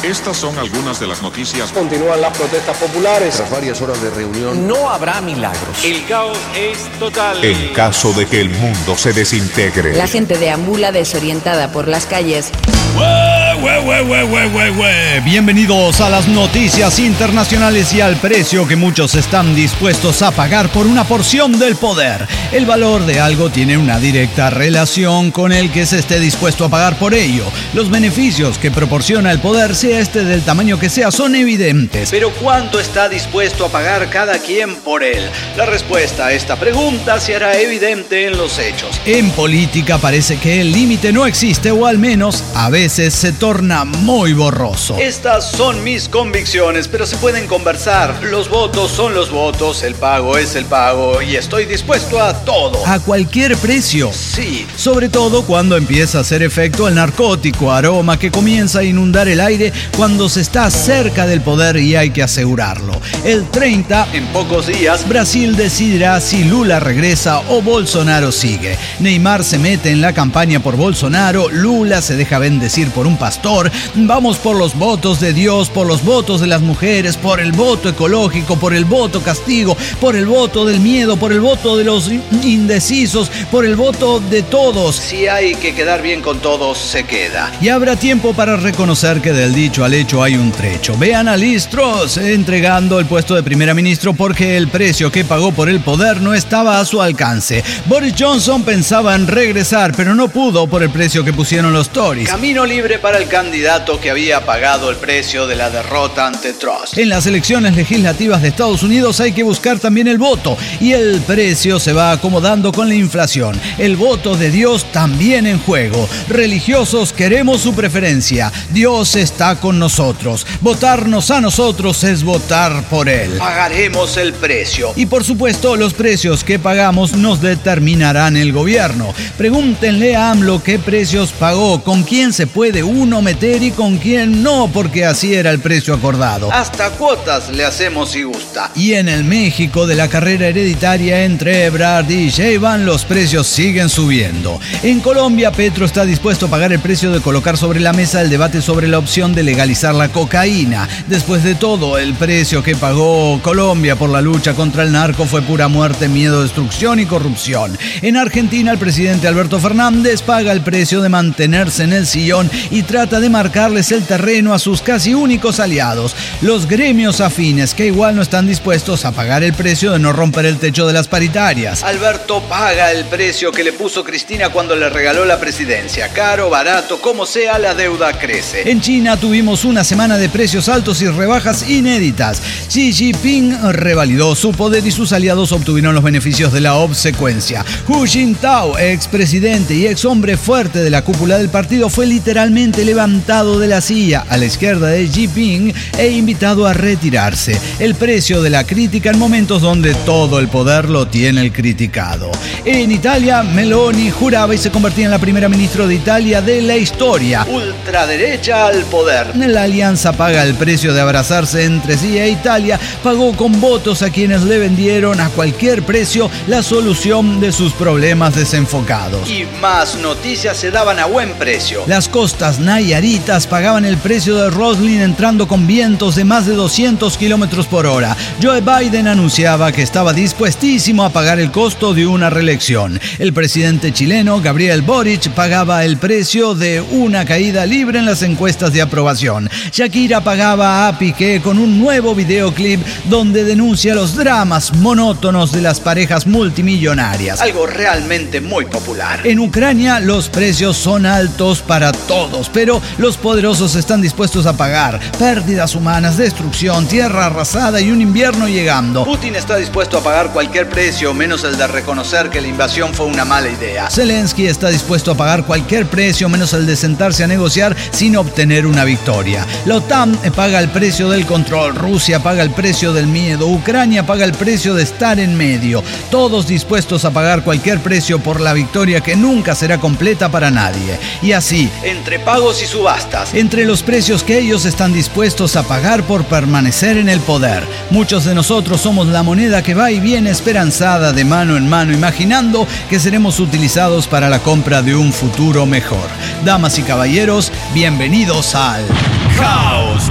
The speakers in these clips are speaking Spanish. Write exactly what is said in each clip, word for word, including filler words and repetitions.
Estas son algunas de las noticias. Continúan las protestas populares. Tras varias horas de reunión, no habrá milagros. El caos es total. En caso de que el mundo se desintegre, la gente deambula desorientada por las calles. ¡Ué, ué, ué, ué, ué, ué, ué! Bienvenidos a las noticias internacionales y al precio que muchos están dispuestos a pagar por una porción del poder. El valor de algo tiene una directa relación con el que se esté dispuesto a pagar por ello. Los beneficios que proporciona el poder, sea este del tamaño que sea, son evidentes. Pero ¿cuánto está dispuesto a pagar cada quien por él? La respuesta a esta pregunta se hará evidente en los hechos. En política parece que el límite no existe, o al menos a veces se torna muy borroso. Estas son mis convicciones, pero se pueden conversar. Los votos son los votos, el pago es el pago y estoy dispuesto a todo. ¿A cualquier precio? Sí. Sobre todo cuando empieza a hacer efecto el narcótico aroma que comienza a inundar el aire cuando se está cerca del poder y hay que asegurarlo. El treinta, en pocos días, Brasil decidirá si Lula regresa o Bolsonaro sigue. Neymar se mete en la campaña por Bolsonaro, Lula se deja bendecir por un pastor. Vamos por los votos de Dios, por los votos de las mujeres, por el voto ecológico, por el voto castigo, por el voto del miedo, por el voto de los indecisos, por el voto de todos. Si hay que quedar bien con todos, se queda. Y habrá tiempo para reconocer que del dicho al hecho hay un trecho. Vean a Liz Truss entregando el puesto de primera ministro porque el precio que pagó por el poder no estaba a su alcance. Boris Johnson pensaba en regresar, pero no pudo por el precio que pusieron los Tories. Camino libre para el candidato que había pagado el precio de la derrota ante Truss. En las elecciones legislativas de Estados Unidos hay que buscar también el voto, y el precio se va acomodando con la inflación. El voto de Dios también en juego. Religiosos queremos su preferencia. Dios está con nosotros. Votarnos a nosotros es votar por Él. Pagaremos el precio. Y por supuesto, los precios que pagamos nos determinarán el gobierno. Pregúntenle a AMLO qué precios pagó, con quién se puede uno meter y con quién no, porque así era el precio acordado. Hasta cuotas le hacemos si gusta. Y en el México de la carrera hereditaria entre Ebrard y Sheinbaum, los precios siguen subiendo. En Colombia, Petro está dispuesto a pagar el precio de colocar sobre la mesa el debate sobre la opción de legalizar la cocaína. Después de todo, el precio que pagó Colombia por la lucha contra el narco fue pura muerte, miedo, destrucción y corrupción. En Argentina, el presidente Alberto Fernández paga el precio de mantenerse en el sillón y trata de marcarles el terreno a sus casi únicos aliados, los gremios afines, que igual no están dispuestos a pagar el precio de no romper el techo de las paritarias. Alberto paga el precio que le puso Cristina cuando le regaló la presidencia. Caro, barato, como sea, la deuda crece. En China tuvimos una semana de precios altos y rebajas inéditas. Xi Jinping revalidó su poder y sus aliados obtuvieron los beneficios de la obsecuencia. Hu Jintao, expresidente y ex hombre fuerte de la cúpula del partido, fue literalmente levantado de la silla a la izquierda de Jinping e invitado a retirarse. El precio de la crítica en momentos donde todo el poder lo tiene el criticado. En Italia, Meloni juraba y se convertía en la primera ministra de Italia de la historia. Ultraderecha al poder. La alianza paga el precio de abrazarse entre sí e Italia pagó con votos a quienes le vendieron a cualquier precio la solución de sus problemas desenfocados. Y más noticias se daban a buen precio. Las costas nayaritas pagaban el precio de Roslin entrando con vientos de más de doscientos kilómetros por hora. Joe Biden anunciaba que estaba dispuestísimo a pagar el costo de una reelección. El presidente chileno, Gabriel Boric, pagaba el precio de una caída libre en las encuestas de aprobación. Shakira pagaba a Piqué con un nuevo videoclip donde denuncia los dramas monótonos de las parejas multimillonarias. Algo realmente muy popular. En Ucrania los precios son altos para todos, pero los poderosos están dispuestos a pagar pérdidas humanas, destrucción, tierra arrasada y un invierno llegando. Putin está dispuesto a pagar cualquier precio, menos el de reconocer que la invasión fue una mala idea. Zelensky está dispuesto a pagar cualquier precio, menos el de sentarse a negociar sin obtener una victoria. La OTAN paga el precio del control, Rusia paga el precio del miedo, Ucrania paga el precio de estar en medio. Todos dispuestos a pagar cualquier precio por la victoria que nunca será completa para nadie. Y así, entre pagos y subastas, entre los precios que ellos están dispuestos a pagar por permanecer en el poder, muchos de nosotros somos la moneda que va y viene esperanzada de mano en mano, imaginando que seremos utilizados para la compra de un futuro mejor. Damas y caballeros, bienvenidos al Caos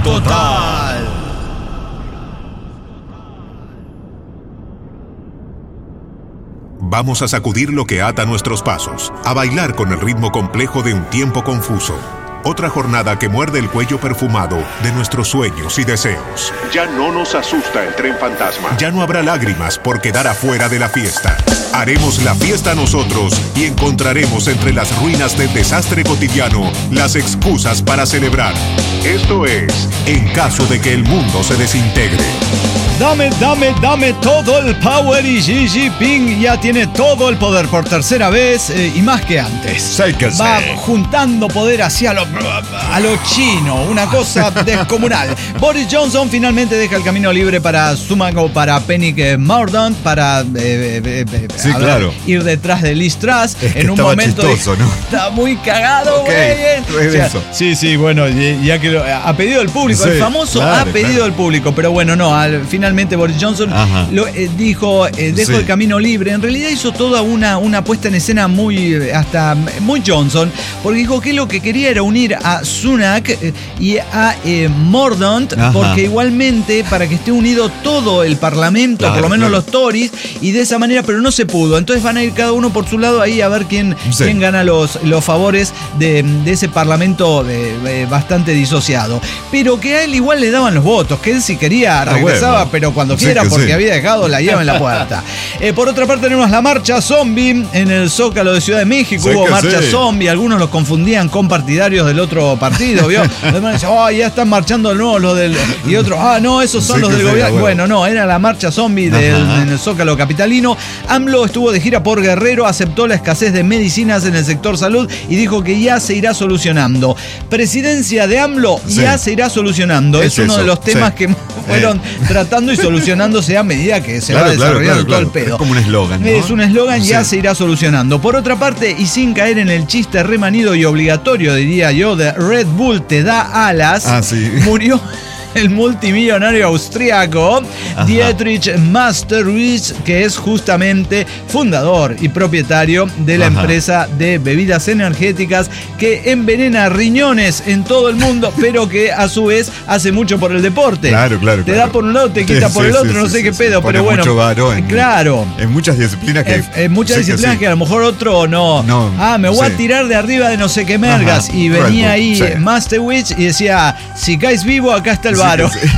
total. Vamos a sacudir lo que ata nuestros pasos, a bailar con el ritmo complejo de un tiempo confuso. Otra jornada que muerde el cuello perfumado de nuestros sueños y deseos. Ya no nos asusta el tren fantasma. Ya no habrá lágrimas por quedar afuera de la fiesta. Haremos la fiesta nosotros y encontraremos entre las ruinas del desastre cotidiano las excusas para celebrar. Esto es, en caso de que el mundo se desintegre. Dame, dame, dame todo el power y Xi Jinping ya tiene todo el poder por tercera vez eh, y más que antes. Sí que Va sí. juntando poder hacia lo, a lo chino, una cosa descomunal. Boris Johnson finalmente deja el camino libre para Sunak o para Penny Mordaunt para eh, eh, eh, Sí, a ver, claro. ir detrás de Liz Truss. Es que en un estaba momento chistoso, ¿no? está muy cagado, Ok, güey. es O sea, eso. sí, sí, bueno, ya que lo, a pedido del público, Sí, el famoso claro, ha pedido claro. del público, pero bueno, no, al, finalmente Boris Johnson Ajá. lo, eh, dijo, eh, dejo Sí. el camino libre. En realidad hizo toda una, una puesta en escena muy, eh, hasta muy Johnson, porque dijo que lo que quería era unir a Sunak eh, y a eh, Mordaunt, Ajá. porque igualmente para que esté unido todo el parlamento, Claro, por lo menos claro. los Tories, y de esa manera, pero no se pudo. Entonces van a ir cada uno por su lado ahí a ver quién, Sí. quién gana los, los favores de, de ese parlamento eh, eh, bastante disociado. Pero que a él igual le daban los votos, que él si quería regresaba, bueno. pero cuando Sí quiera, que porque sí. había dejado la llave en la puerta. Eh, por otra parte tenemos la marcha zombie en el Zócalo de Ciudad de México. Sí Hubo que marcha sí. zombie, algunos los confundían con partidarios del otro partido, ¿vio? Además decían, oh, ya están marchando de nuevo los del... Y otros, ah, no, esos son Sí los que del sí, gobierno. bueno. Bueno, no, era la marcha zombie del, Ajá. en el Zócalo capitalino. AMLO estuvo de gira por Guerrero, aceptó la escasez de medicinas en el sector salud y dijo que ya se irá solucionando. Presidencia de AMLO Sí. ya se irá solucionando. Es, Es uno eso, de los temas sí. que fueron tratando y solucionándose a medida que se Claro, va claro, desarrollando claro, todo el claro. pedo. Es como un eslogan, ¿no? Es un eslogan, ya Sí. se irá solucionando. Por otra parte, y sin caer en el chiste remanido y obligatorio, diría yo, de Red Bull te da alas, Ah, sí. murió el multimillonario austríaco Ajá. Dietrich Mateschitz, que es justamente fundador y propietario de la Ajá. empresa de bebidas energéticas que envenena riñones en todo el mundo, pero que a su vez hace mucho por el deporte. Claro, claro, Te claro. da por un lado, te quita Sí, por sí, el sí, otro, no sí, sé sí, qué sí. pedo, Pone pero bueno. mucho varo en- claro. En muchas disciplinas que... En, en muchas sí que disciplinas sí. que, a lo mejor otro no. No, ah, me voy sí. a tirar de arriba de no sé qué mergas. Ajá, Y Red venía Bull, ahí sí. Masterwitch y decía, si caes vivo, acá está el Sí, varo. que sí.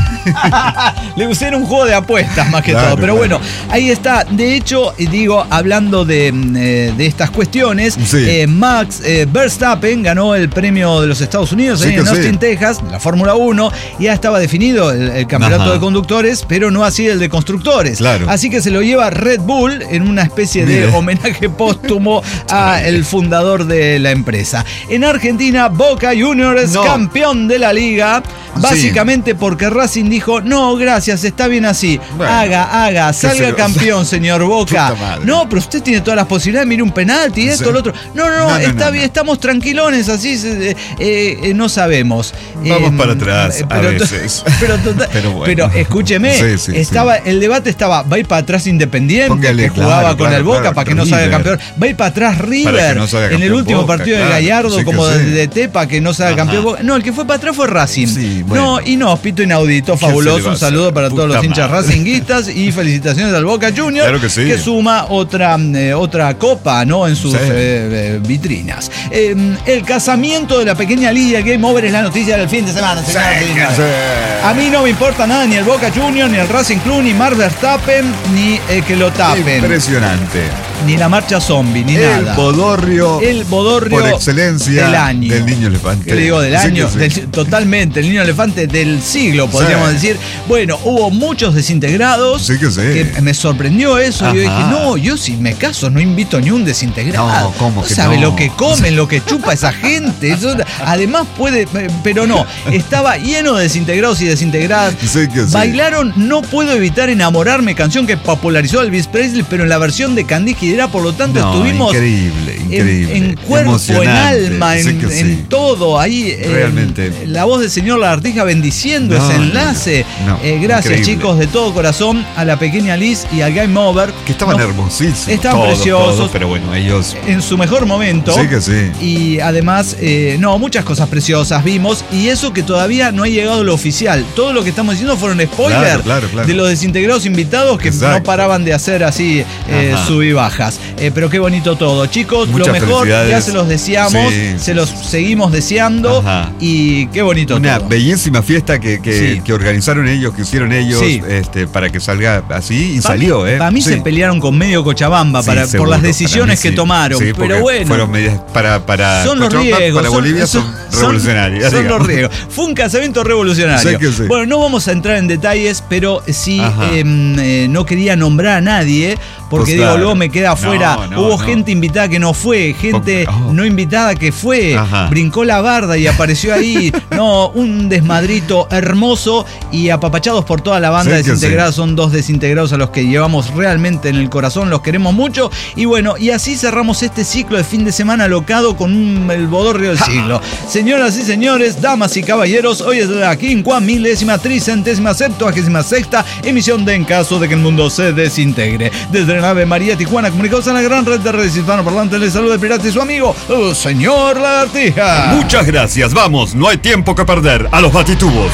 Le pusieron un juego de apuestas más que Claro, todo. Pero claro. bueno, ahí está. De hecho, digo, hablando de, eh, de estas cuestiones, Sí. eh, Max eh, Verstappen ganó el premio de los Estados Unidos Sí ahí que en sí. Austin, Texas, la Fórmula uno. Ya estaba definido el, el campeonato Ajá. de conductores, pero no así el de constructores. Claro. Así que se lo lleva Red Bull en una especie de Mire. homenaje póstumo a el fundador de la empresa. En Argentina, Boca Juniors es No. campeón de la liga, básicamente porque Racing dijo, no, gracias, está bien así. Bueno. Haga, haga, salga se- campeón, señor Boca. Puta madre. No, pero usted tiene todas las posibilidades, mire un penalti, esto, Sí. lo otro. No, no, no, No, no, está no, bien, no. estamos tranquilones, así eh, eh, eh, no sabemos. Vamos Eh, para atrás eh, a pero- veces. Pero, total- Pero bueno. pero escúcheme, Sí, sí, estaba, el debate estaba, va a ir para atrás Independiente, Póngale, que jugaba claro, con claro, el Boca claro, para que no River. salga campeón. Va a ir para atrás River, Para que no salga en el campeón último Boca, partido claro, de Gallardo, sí que como sí. de, de Tepa, que no salga Ajá. campeón Boca. No, el que fue para atrás fue Racing. Sí, No, bueno. y no, pito inaudito, ¿Qué se le fabuloso. va a Un hacer? saludo para todos Puta los hinchas madre. racinguistas y felicitaciones al Boca Juniors, Claro que sí. suma otra, eh, otra copa, ¿no? En sus Sí. eh, eh, vitrinas. Eh, el casamiento de la pequeña Lidia Game Over es la noticia del fin de semana, señoras y señores. A mí no me importa nada, ni el Boca Juniors, ni el Racing Club, ni Max Verstappen, ni eh, que lo tapen, Impresionante. ni la marcha zombie, ni El nada. bodorrio El bodorrio por excelencia del año. del niño elefante. ¿Qué le digo? Del Sí año, que sí. del- totalmente, el niño elefante del siglo, podríamos Sí. decir. Bueno, hubo muchos desintegrados. Sí que sí. que me sorprendió eso. Yo dije, Ajá. no, yo si me caso no invito ni un desintegrado. No, ¿cómo que sabe no? lo que comen, lo que chupa esa gente. Eso, además puede, eh, pero no, estaba lleno de desintegrados y desintegradas. Sí que sí. Bailaron No Puedo Evitar Enamorarme, canción que popularizó Elvis Presley, pero en la versión de Candy Gidera, por lo tanto No, estuvimos increíble, increíble. Increíble. En, en cuerpo, en emocionante. alma, Sé en, que sí. en todo. Ahí Realmente. eh, la voz del señor Lagartija bendiciendo No, ese enlace. no, no. Eh, gracias, Increíble. chicos, de todo corazón a la pequeña Liz y al Game Over. Que estaban Nos- hermosísimos. Estaban todos, preciosos. todos, pero bueno, ellos. En su mejor momento. Sí que sí. Y además, eh, no, muchas cosas preciosas vimos. Y eso que todavía no ha llegado lo oficial. Todo lo que estamos diciendo fueron spoilers Claro, claro, claro. de los desintegrados invitados que Exacto. no paraban de hacer así eh, Ajá. sub y bajas. Eh, pero qué bonito todo. Chicos, Muchas lo mejor ya felicidades. se los deseamos, Sí, se sí, los sí. seguimos deseando. Ajá. Y qué bonito Una todo. bellísima fiesta que, que, Sí. que organizaron ellos, que hicieron ellos, Sí. este, para que salga así y Pa- salió, ¿eh? Para mí Sí. se pelearon con medio Cochabamba Sí, para, por seguro, las para decisiones mí que sí. tomaron. Sí, porque pero bueno. fueron medidas para, para Son los Cochabamba, riesgos. para son- Bolivia son, son- revolucionarias. Son digamos. los riesgos. Fue un casamiento revolucionario. Sé que sí. Bueno, no vamos a entrar en detalles, pero sí Ajá. eh, eh, no quería nombrar a nadie, porque Pues digo, claro. luego me queda afuera. No, no, Hubo no. gente invitada que no fue, gente Oh. no invitada que fue, Ajá. brincó la barda y apareció ahí. No, un desmadrito hermoso y apapachados por toda la banda Sé que desintegrada. Son dos desintegrados a los que llevamos realmente en el corazón, los queremos mucho. Y bueno, y así cerramos este ciclo de fin de semana alocado con un, el bodorrio del siglo. Señoras y señores, damas y caballeros, hoy es la quincuamilésima, tricentésima, septuagésima sexta emisión de En Caso de que el Mundo se Desintegre. Desde la nave María Tijuana, comunicados en la gran red de redes hispanoparlantes, les saluda el pirata y su amigo, el señor Lagartija. Muchas gracias, vamos, no hay tiempo que perder. A los batitubos.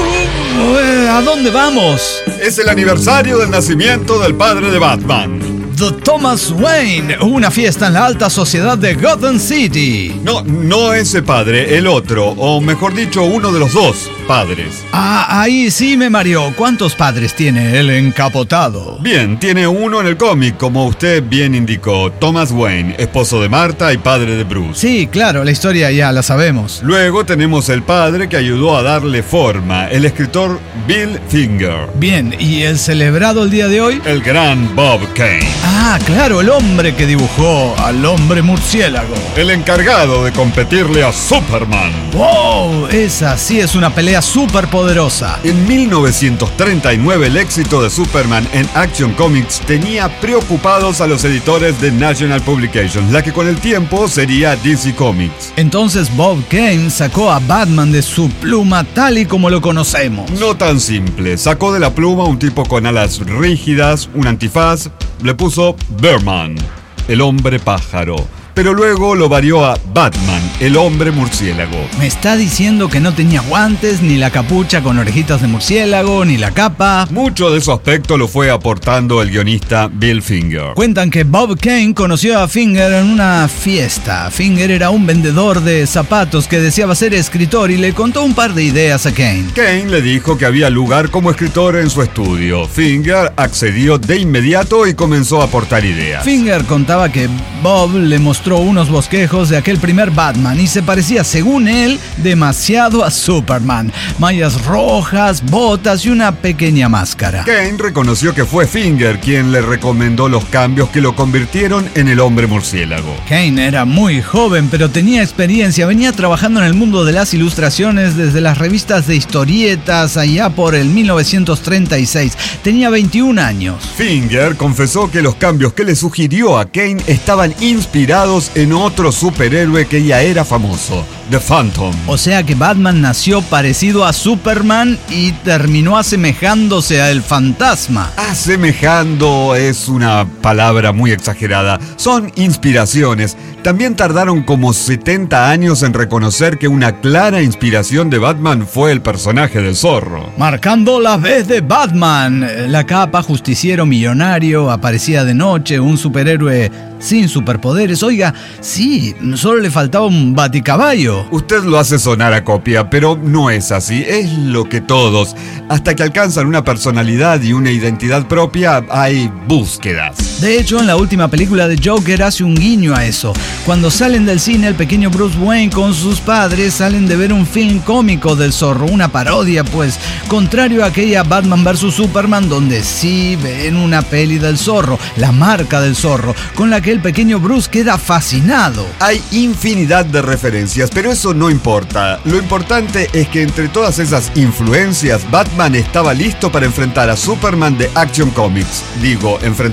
Uh, eh, ¿A dónde vamos? Es el aniversario del nacimiento del padre de Batman. The Thomas Wayne, una fiesta en la alta sociedad de Gotham City. No, no ese padre, el otro, o mejor dicho, uno de los dos padres. Ah, ahí sí me mareó. ¿Cuántos padres tiene el encapotado? Bien, tiene uno en el cómic, como usted bien indicó, Thomas Wayne, esposo de Martha y padre de Bruce. Sí, claro, la historia ya la sabemos. Luego tenemos el padre que ayudó a darle forma, el escritor Bill Finger. Bien, ¿y el celebrado el día de hoy? El gran Bob Kane. Ah, claro, el hombre que dibujó al hombre murciélago. El encargado de competirle a Superman. ¡Wow! Esa sí es una pelea súper poderosa. En mil novecientos treinta y nueve el éxito de Superman en Action Comics tenía preocupados a los editores de National Publications, la que con el tiempo sería D C Comics. Entonces Bob Kane sacó a Batman de su pluma tal y como lo conocemos. No tan simple, sacó de la pluma un tipo con alas rígidas, un antifaz, le puso Birdman, el hombre pájaro. Pero luego lo varió a Batman, el hombre murciélago. Me está diciendo que no tenía guantes, ni la capucha con orejitas de murciélago, ni la capa. Mucho de su aspecto lo fue aportando el guionista Bill Finger. Cuentan que Bob Kane conoció a Finger en una fiesta. Finger era un vendedor de zapatos que deseaba ser escritor y le contó un par de ideas a Kane. Kane le dijo que había lugar como escritor en su estudio. Finger accedió de inmediato y comenzó a aportar ideas. Finger contaba que Bob le mostró unos bosquejos de aquel primer Batman y se parecía, según él, demasiado a Superman. Mallas rojas, botas y una pequeña máscara. Kane reconoció que fue Finger quien le recomendó los cambios que lo convirtieron en el hombre murciélago. Kane era muy joven, pero tenía experiencia. Venía trabajando en el mundo de las ilustraciones desde las revistas de historietas allá por el mil novecientos treinta y seis. Tenía veintiún años. Finger confesó que los cambios que le sugirió a Kane estaban inspirados en otro superhéroe que ya era famoso, The Phantom. O sea que Batman nació parecido a Superman y terminó asemejándose a el fantasma. Asemejando es una palabra muy exagerada. Son inspiraciones. También tardaron como setenta años en reconocer que una clara inspiración de Batman fue el personaje del Zorro. Marcando la vez de Batman. La capa, justiciero millonario, aparecía de noche, un superhéroe sin superpoderes. Oiga, sí, solo le faltaba un baticaballo. Usted lo hace sonar a copia, pero no es así. Es lo que todos, hasta que alcanzan una personalidad y una identidad propia, hay búsquedas. De hecho, en la última película de Joker hace un guiño a eso. Cuando salen del cine, el pequeño Bruce Wayne con sus padres salen de ver un film cómico del Zorro, una parodia, pues, contrario a aquella Batman versus Superman, donde sí ven una peli del Zorro, la marca del Zorro, con la que el pequeño Bruce queda fascinado. Hay infinidad de referencias, pero eso no importa. Lo importante es que entre todas esas influencias, Batman estaba listo para enfrentar a Superman de Action Comics. Digo, enfrentarlo en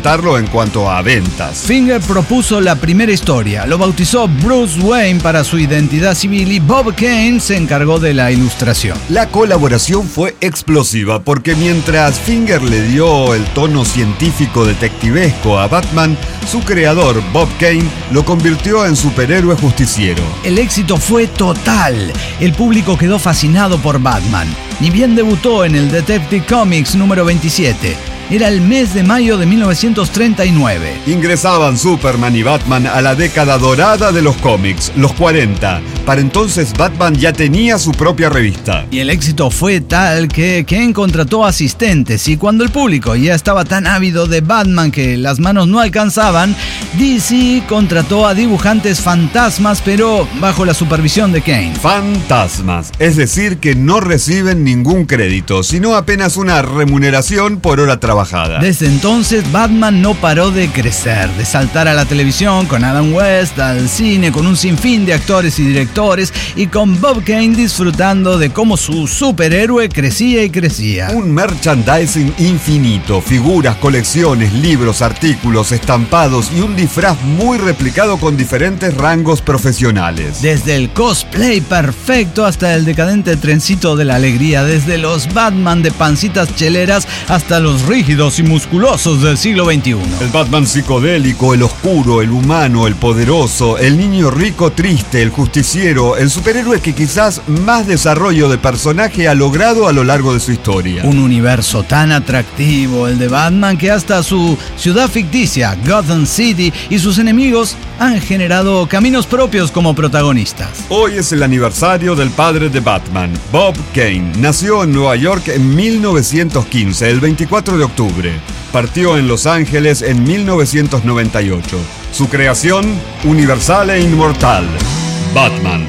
cuanto a ventas. Finger propuso la primera historia, lo bautizó Bruce Wayne para su identidad civil y Bob Kane se encargó de la ilustración. La colaboración fue explosiva porque mientras Finger le dio el tono científico detectivesco a Batman, su creador, Bob Kane, lo convirtió en superhéroe justiciero. El éxito fue total. El público quedó fascinado por Batman. Ni bien debutó en el Detective Comics número veintisiete. Era el mes de mayo de mil novecientos treinta y nueve. Ingresaban Superman y Batman a la década dorada de los cómics, los cuarenta. Para entonces Batman ya tenía su propia revista. Y el éxito fue tal que Kane contrató asistentes y cuando el público ya estaba tan ávido de Batman que las manos no alcanzaban, D C contrató a dibujantes fantasmas pero bajo la supervisión de Kane. Fantasmas, es decir que no reciben ningún crédito, sino apenas una remuneración por hora trabajada. Desde entonces Batman no paró de crecer, de saltar a la televisión con Adam West, al cine con un sinfín de actores y directores y con Bob Kane disfrutando de cómo su superhéroe crecía y crecía. Un merchandising infinito, figuras, colecciones, libros, artículos, estampados y un disfraz muy replicado con diferentes rangos profesionales. Desde el cosplay perfecto hasta el decadente trencito de la alegría, desde los Batman de pancitas cheleras hasta los rígidos y musculosos del siglo veintiuno. El Batman psicodélico, el oscuro, el humano, el poderoso, el niño rico triste, el justiciero, el superhéroe que quizás más desarrollo de personaje ha logrado a lo largo de su historia. Un universo tan atractivo, el de Batman, que hasta su ciudad ficticia, Gotham City, y sus enemigos han generado caminos propios como protagonistas. Hoy es el aniversario del padre de Batman, Bob Kane. Nació en Nueva York en mil novecientos quince, el veinticuatro de octubre. Partió en Los Ángeles en mil novecientos noventa y ocho. Su creación, universal e inmortal, Batman.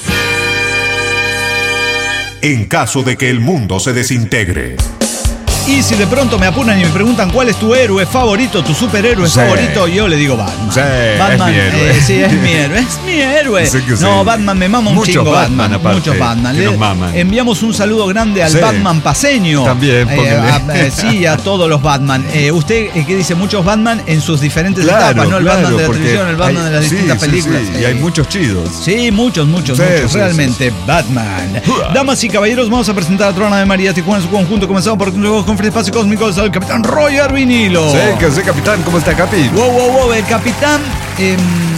En caso de que el mundo se desintegre. Y si de pronto me apuran y me preguntan cuál es tu héroe favorito, tu superhéroe Sí. favorito, yo le digo Batman. Sí, Batman, es mi héroe. eh, sí, es mi héroe. Es mi héroe. Sí que sí. No, Batman me mama un Muchos chingo Batman, Batman. aparte, Muchos Batman. que Le nos maman. enviamos un saludo grande al Sí. Batman paseño. También, Eh, póngale. a- eh, sí, a todos los Batman. Eh, usted, eh, ¿qué dice? Muchos Batman en sus diferentes Claro, etapas, ¿no? El claro, Batman de la porque televisión, el Batman hay- de las sí, distintas sí, películas. sí, y hay Eh, muchos chidos. Sí, muchos, muchos, Sí, muchos. sí, realmente, Batman. Damas y caballeros, vamos a presentar a Trona de María Tijuana en su conjunto. Comenzamos por con el espacio cósmico al capitán Roger Vinilo. Sí, que sé, capitán, ¿cómo está, Capi? Wow, wow, wow, el capitán, eh,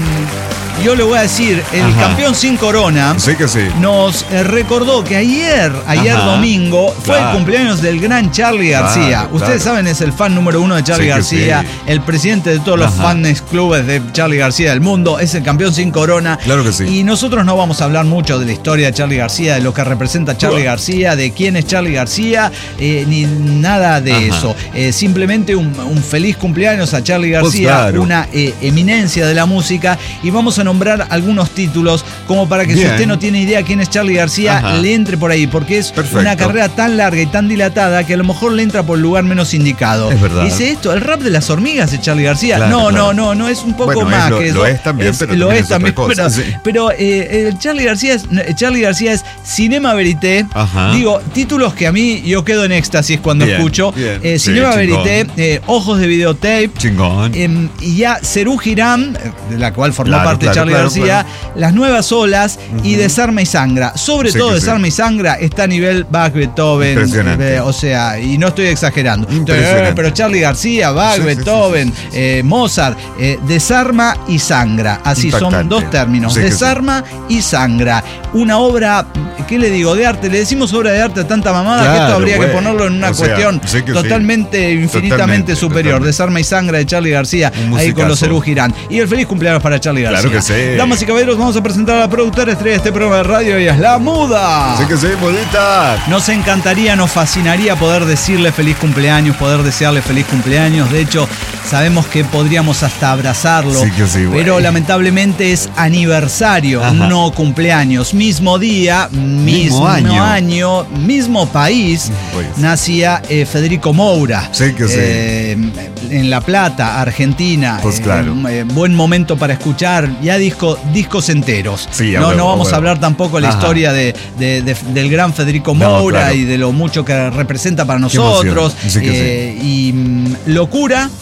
yo le voy a decir, el Ajá. campeón sin corona. Sí que sí. Nos eh, recordó que ayer, ayer Ajá. domingo, fue Claro. el cumpleaños del gran Charlie Claro, García. Ustedes claro. saben, es el fan número uno de Charlie Sí que García, sí. el presidente de todos los Ajá. fans clubes de Charlie García del mundo, es el campeón sin corona. Claro que sí. Y nosotros no vamos a hablar mucho de la historia de Charlie García, de lo que representa Charlie Uah. García, de quién es Charlie García, eh, ni nada de Ajá. eso. Eh, simplemente un, un feliz cumpleaños a Charlie Pues García, claro. una eh, eminencia de la música, y vamos a nombrar algunos títulos como para que Bien. si usted no tiene idea quién es Charlie García, Ajá. le entre por ahí, porque es Perfecto. una carrera tan larga y tan dilatada que a lo mejor le entra por el lugar menos indicado. Es verdad. Dice esto, el rap de las hormigas de Charlie García. Claro, no, claro. no, no, no, es un poco Bueno, es más lo- que eso. lo es también, pero lo también es es otra también, cosa, pero, sí. pero, eh, el Charlie García es Charlie García es Cinema Verité. Ajá. Digo, títulos que a mí yo quedo en éxtasis cuando Bien, escucho. bien. Eh, Sí, Cinema chingón. Verité, eh, Ojos de Videotape. Chingón. Em, y ya Serú Girán, eh, de la cual formó Claro, parte claro, Charlie claro, García, Las Nuevas Olas y Desarma y Sangra. Sobre Sí todo que sí. Desarma y Sangra está a nivel Bach, Beethoven. Impresionante. eh, o sea, y no estoy exagerando. Entonces, Impresionante. eh, pero Charlie García, Bach, Sí, sí, sí, Beethoven, sí, sí, sí. eh, Mozart, eh, Desarma y Sangra. Así son Impactante. dos términos. Sí que sí. Desarma y Sangra. Una obra, ¿qué le digo? De arte. Le decimos obra de arte a tanta mamada que esto Claro, habría que güey. ponerlo en una O sea, cuestión sí que sí. totalmente, infinitamente Totalmente, superior. totalmente. Desarma y Sangra de Charlie García, Un ahí con los musicazo. Serú Girán. Y el feliz cumpleaños para Charlie García. Claro que sí. Damas y caballeros, vamos a presentar a la productora estrella de este programa de radio, ella es La Muda. Sí que sí, modita. Nos encantaría, nos fascinaría poder decirle feliz cumpleaños, poder desearle feliz cumpleaños. De hecho, sabemos que podríamos hasta abrazarlo. Sí que sí, güey. Pero lamentablemente es aniversario, Ajá. no cumpleaños. Mismo día, mismo, Mismo año. año, mismo país, Pues. nacía eh, Federico Moura. Sí que sí. Eh, en La Plata, Argentina. Pues Eh, claro. eh, buen momento para escuchar ya disco, discos enteros. Sí, a no, huevo, no vamos a a huevo. hablar tampoco de la Ajá. historia de, de- de- del gran Federico No, Moura claro. y de lo mucho que representa para Qué emoción. nosotros. Sí que Eh, y mm, locura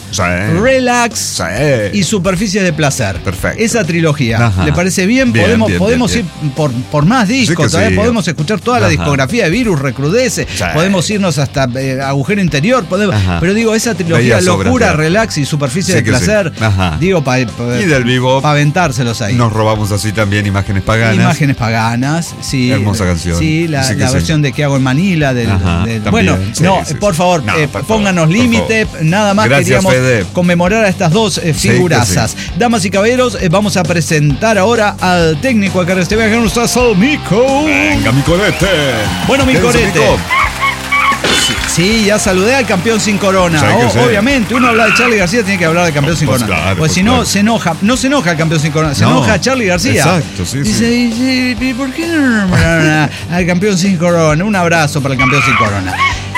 Sí. Relax Sí. y Superficies de Placer. Perfecto. Esa trilogía. Ajá. ¿Le parece bien? Bien, podemos bien, podemos bien, ir por, por más discos, Sí que ¿sabes? sí. Podemos escuchar toda la Ajá. discografía de Virus, Recrudece, Sí. podemos irnos hasta eh, Agujero Interior, podemos, Ajá. pero digo, esa trilogía, Veía sobras Locura, ya. Relax y Superficie Sí de que sí. Placer, Ajá. digo, para pa, Y del vivo pa aventárselos ahí. nos robamos así también Imágenes Paganas. Imágenes Paganas, sí. Hermosa canción. Sí, la, Sí que la sí. versión de ¿Qué hago en Manila? Del, Ajá, del- también. bueno, Sí, no, sí, por sí. favor, No, eh, por favor, pónganos por límite. favor. Nada más Gracias, queríamos Fede. conmemorar a estas dos eh, Sí que figurazas. sí. Damas y caballeros, eh, vamos a presentar ahora al técnico acá en este viaje, nuestro Mico. Venga, mi corete. Bueno, mi ¿Qué dice, corete. Mico? Sí, ya saludé al campeón sin corona. Sí, que O- sí. Obviamente, uno habla de Charlie García, tiene que hablar del campeón sin Pues corona. claro, pues pues si no, claro. se enoja. No se enoja el campeón sin corona, se No. enoja Charlie García. Exacto, sí, Dice, sí. dice, "¿Y por qué no nombraron a- al campeón sin corona?" Un abrazo para el campeón sin corona.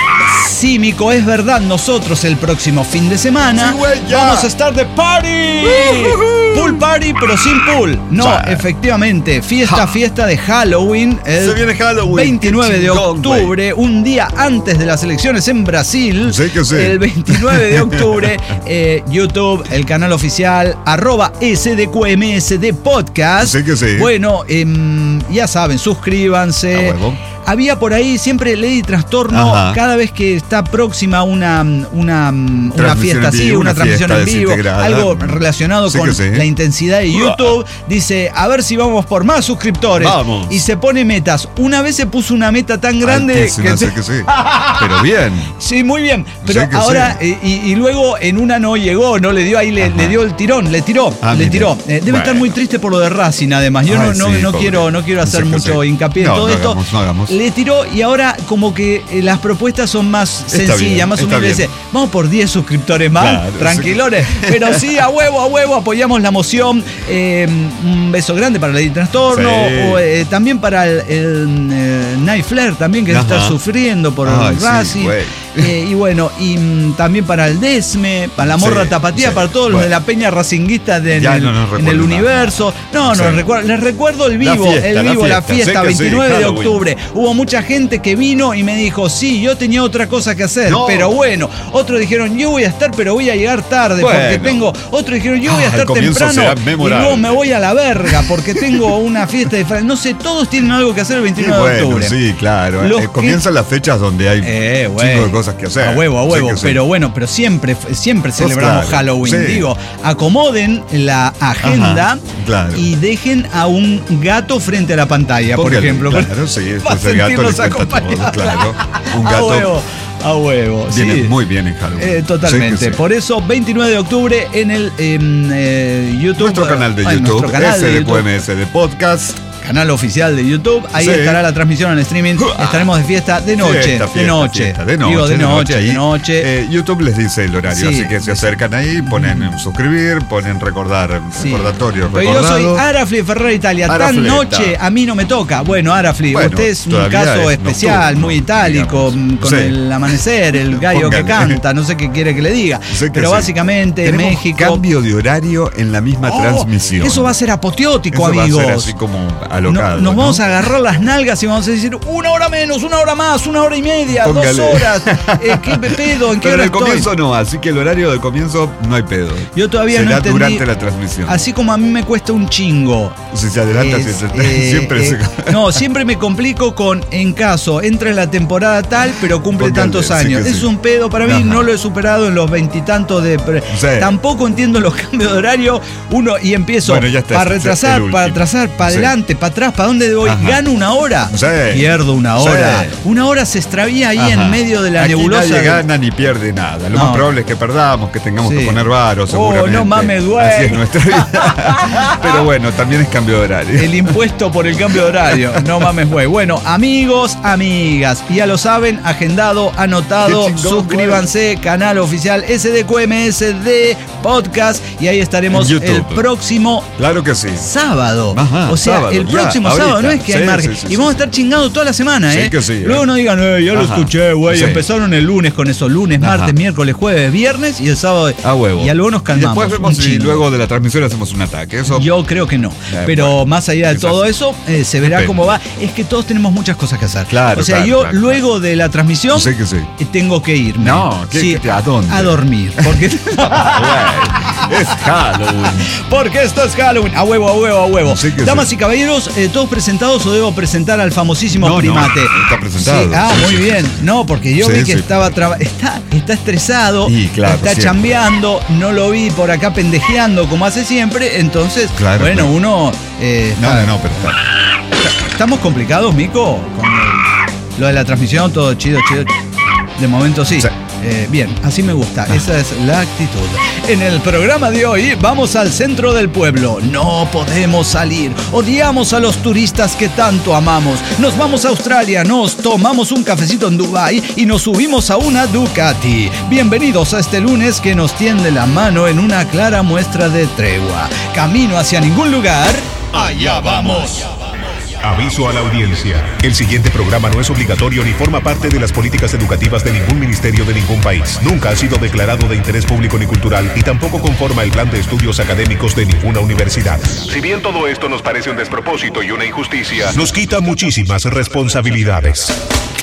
Sí, Mico, es verdad, nosotros el próximo fin de semana Sí, güey, ya. vamos a estar de party. Pool party, pero sin pool. No, Sí. efectivamente, fiesta, Ja. fiesta de Halloween. El Se viene Halloween, veintinueve qué de chingón, güey. octubre, un día antes de las elecciones en Brasil. Sí que sí. El veintinueve de octubre, eh, YouTube, el canal oficial, arroba S D Q M S D Podcast. Sí que sí. Bueno, em, ya saben, suscríbanse. A huevo. Había por ahí siempre ley y trastorno Ajá. cada vez que está próxima una, una, una Transmisión fiesta en así, vivo, una una transmisión en fiesta vivo, desintegrada. algo relacionado Sí con que sí. la intensidad de YouTube. Dice, a ver si vamos por más suscriptores. Vamos. Y se pone metas. Una vez se puso una meta tan grande Altísima, que sí te- que sí. Pero bien. Sí, muy bien. Pero Sí que ahora, eh, y, y luego en una no llegó, no le dio ahí, le, Ajá. le dio el tirón, le tiró, Ah, le mira. tiró. Eh, debe Bueno. estar muy triste por lo de Racing, además. Yo no, Ay, no, sí, no pobre. quiero, no quiero hacer Sí que mucho sí. hincapié en No, todo no esto. hagamos, no hagamos. Le tiró y ahora como que eh, las propuestas son más Está sencillas, bien, más está humildes. bien. Dice, vamos por diez suscriptores más, Claro, tranquilones. Pero sí, a huevo, a huevo, apoyamos la moción. Eh, un beso grande para Lady Trastorno. Sí. O, eh, también para el, el, eh, Night Flare, también que Ajá. está sufriendo por Ay, el sí, Racing. güey. Eh, y bueno, y mm, también para el Desme, para la Morra Sí, Tapatía, sí. para todos los Bueno. de la Peña Racinguista de, en, Ya el, no nos en recuerdo el nada. universo. No, no, Sí. recuerdo, les recuerdo el La vivo, fiesta, el la vivo, la fiesta. fiesta, Sé que sí, veintinueve de Halloween. octubre. Hubo mucha gente que vino y me dijo, sí, yo tenía otra cosa que hacer, No. pero bueno. Otros dijeron, yo voy a estar, pero voy a llegar tarde, Bueno. porque tengo. Otros dijeron, yo voy a Ah, el estar comienzo temprano será y memorable. luego me voy a la verga, porque tengo una fiesta de Fran- No sé, todos tienen algo que hacer el Y veintinueve de bueno, octubre. sí, claro. Los Eh, que- comienzan las fechas donde hay Eh, un bueno. chingo de cosas que hacer. A huevo, a Sí huevo. que sí. Pero bueno, pero siempre, siempre celebramos claro, Halloween. sí. Digo, acomoden la agenda Ajá, claro. y dejen a un gato frente a la pantalla, por Póngale, ejemplo. Claro, sí, Para pues el gato le sentirnos cuenta todo, acompañados. claro. Un A gato huevo, a huevo. viene sí. muy bien en Halloween. Eh, totalmente. Sí que sí. Por eso, veintinueve de octubre en el em, eh, YouTube. Nuestro canal de Ay, YouTube, nuestro canal de S D Q YouTube. M S de Podcast. Canal oficial de YouTube, ahí Sí. estará la transmisión en streaming. Estaremos de fiesta de noche, Fiesta, de fiesta, noche, fiesta, de noche, digo de noche, de ahí. noche. Eh, YouTube les dice el horario, Sí. así que se acercan ahí, ponen en suscribir, ponen recordar, Sí. recordatorio, Pero yo soy recordado. Arafli Ferrer Italia. Tan Arafleta. noche a mí no me toca. Bueno, Arafli, Bueno, usted es un todavía caso es especial, nocturno, muy itálico, digamos. mm, con Sí. el amanecer, el gallo que Póngale. canta, no sé qué quiere que le diga. Sé que Pero sí. básicamente Tenemos México. cambio de horario en la misma Oh, transmisión. Eso va a ser apoteótico, Eso amigos. va a ser así como No- alocado. nos ¿no? vamos a agarrar las nalgas y vamos a decir una hora menos, una hora más, una hora y media, Póngale. dos horas. Eh, ¿Qué pedo? ¿En qué Pero hora en el estoy? comienzo no, así que el horario del comienzo no hay pedo. Yo todavía Será no entendí. durante la transmisión. Así como a mí me cuesta un chingo. Si se adelanta, Es, si se eh, siempre eh, se... No, siempre me complico con en caso entra en la temporada tal, pero cumple Póngale, tantos sí años. que Es sí. un pedo para mí, Ajá. no lo he superado en los veintitantos de. pre- Sí. Tampoco entiendo los cambios de horario. Uno y empiezo Bueno, ya está, para es el retrasar, último. para atrasar, para Sí. adelante, para atrás, para dónde voy. Ajá. Gano una hora. Sí. Pierdo una hora. Sí. Una hora se extravía ahí Ajá. en medio de la Aquí nebulosa. nadie de- gana ni pierde nada. Lo No. más probable es que perdamos, que tengamos Sí. que poner varos, Oh, seguramente. no mames, güey. Así es nuestra vida. Pero bueno, también es cambio de horario. El impuesto por el cambio de horario. No mames, güey. Bueno, amigos, amigas, ya lo saben, agendado, anotado, Qué chingón, suscríbanse, canal oficial S D Q M S de Podcast y ahí estaremos En YouTube. el próximo Claro que sí. sábado. Ajá, o sea, sábado, el ya, próximo ahorita. sábado, no es que Sí, hay margen. sí, sí, y vamos a sí. estar chingando toda la semana, Sí, ¿eh? que sí, Luego eh. no digan, eh, ya lo Ajá. escuché, güey. Sí. Empezaron el lunes con eso, lunes, Ajá. martes, miércoles, jueves, viernes y el sábado. A huevo. Y luego nos calmamos. Y después vemos un si chingo. luego de la transmisión hacemos un ataque. Eso. Yo creo que no. Eh, Pero bueno, más allá de quizás todo sí. eso, eh, se verá Depende. cómo va. Es que todos tenemos muchas cosas que hacer. Claro, O sea, claro, yo claro, luego claro. de la transmisión Sí que sí. eh, tengo que irme. No, ¿qué- qué- a dónde? A dormir. Porque, Güey, es Halloween. porque esto es Halloween. A huevo, a huevo, a huevo. Sí que Damas sí. y caballeros, eh, ¿todos presentados o debo presentar al famosísimo No, no, primate? está presentado. Sí, ah, Sí, muy sí. bien. No, porque yo Sí, vi que sí. estaba traba- está, está estresado, Y claro, está siempre. chambeando, no lo vi por acá pendejeando como hace siempre. Entonces, Claro, bueno, claro. uno. eh, No, está- no, no, pero está. ¿Estamos complicados, Mico? Con el- lo de la transmisión, todo chido, chido. De momento sí. Sí. Eh, bien, así me gusta. Esa es la actitud. En el programa de hoy vamos al centro del pueblo. No podemos salir. Odiamos a los turistas que tanto amamos. Nos vamos a Australia, nos tomamos un cafecito en Dubái y nos subimos a una Ducati. Bienvenidos a este lunes que nos tiende la mano en una clara muestra de tregua. Camino hacia ningún lugar. Allá vamos. Aviso a la audiencia. El siguiente programa no es obligatorio ni forma parte de las políticas educativas de ningún ministerio de ningún país. Nunca ha sido declarado de interés público ni cultural y tampoco conforma el plan de estudios académicos de ninguna universidad. Si bien todo esto nos parece un despropósito y una injusticia, nos quita muchísimas responsabilidades.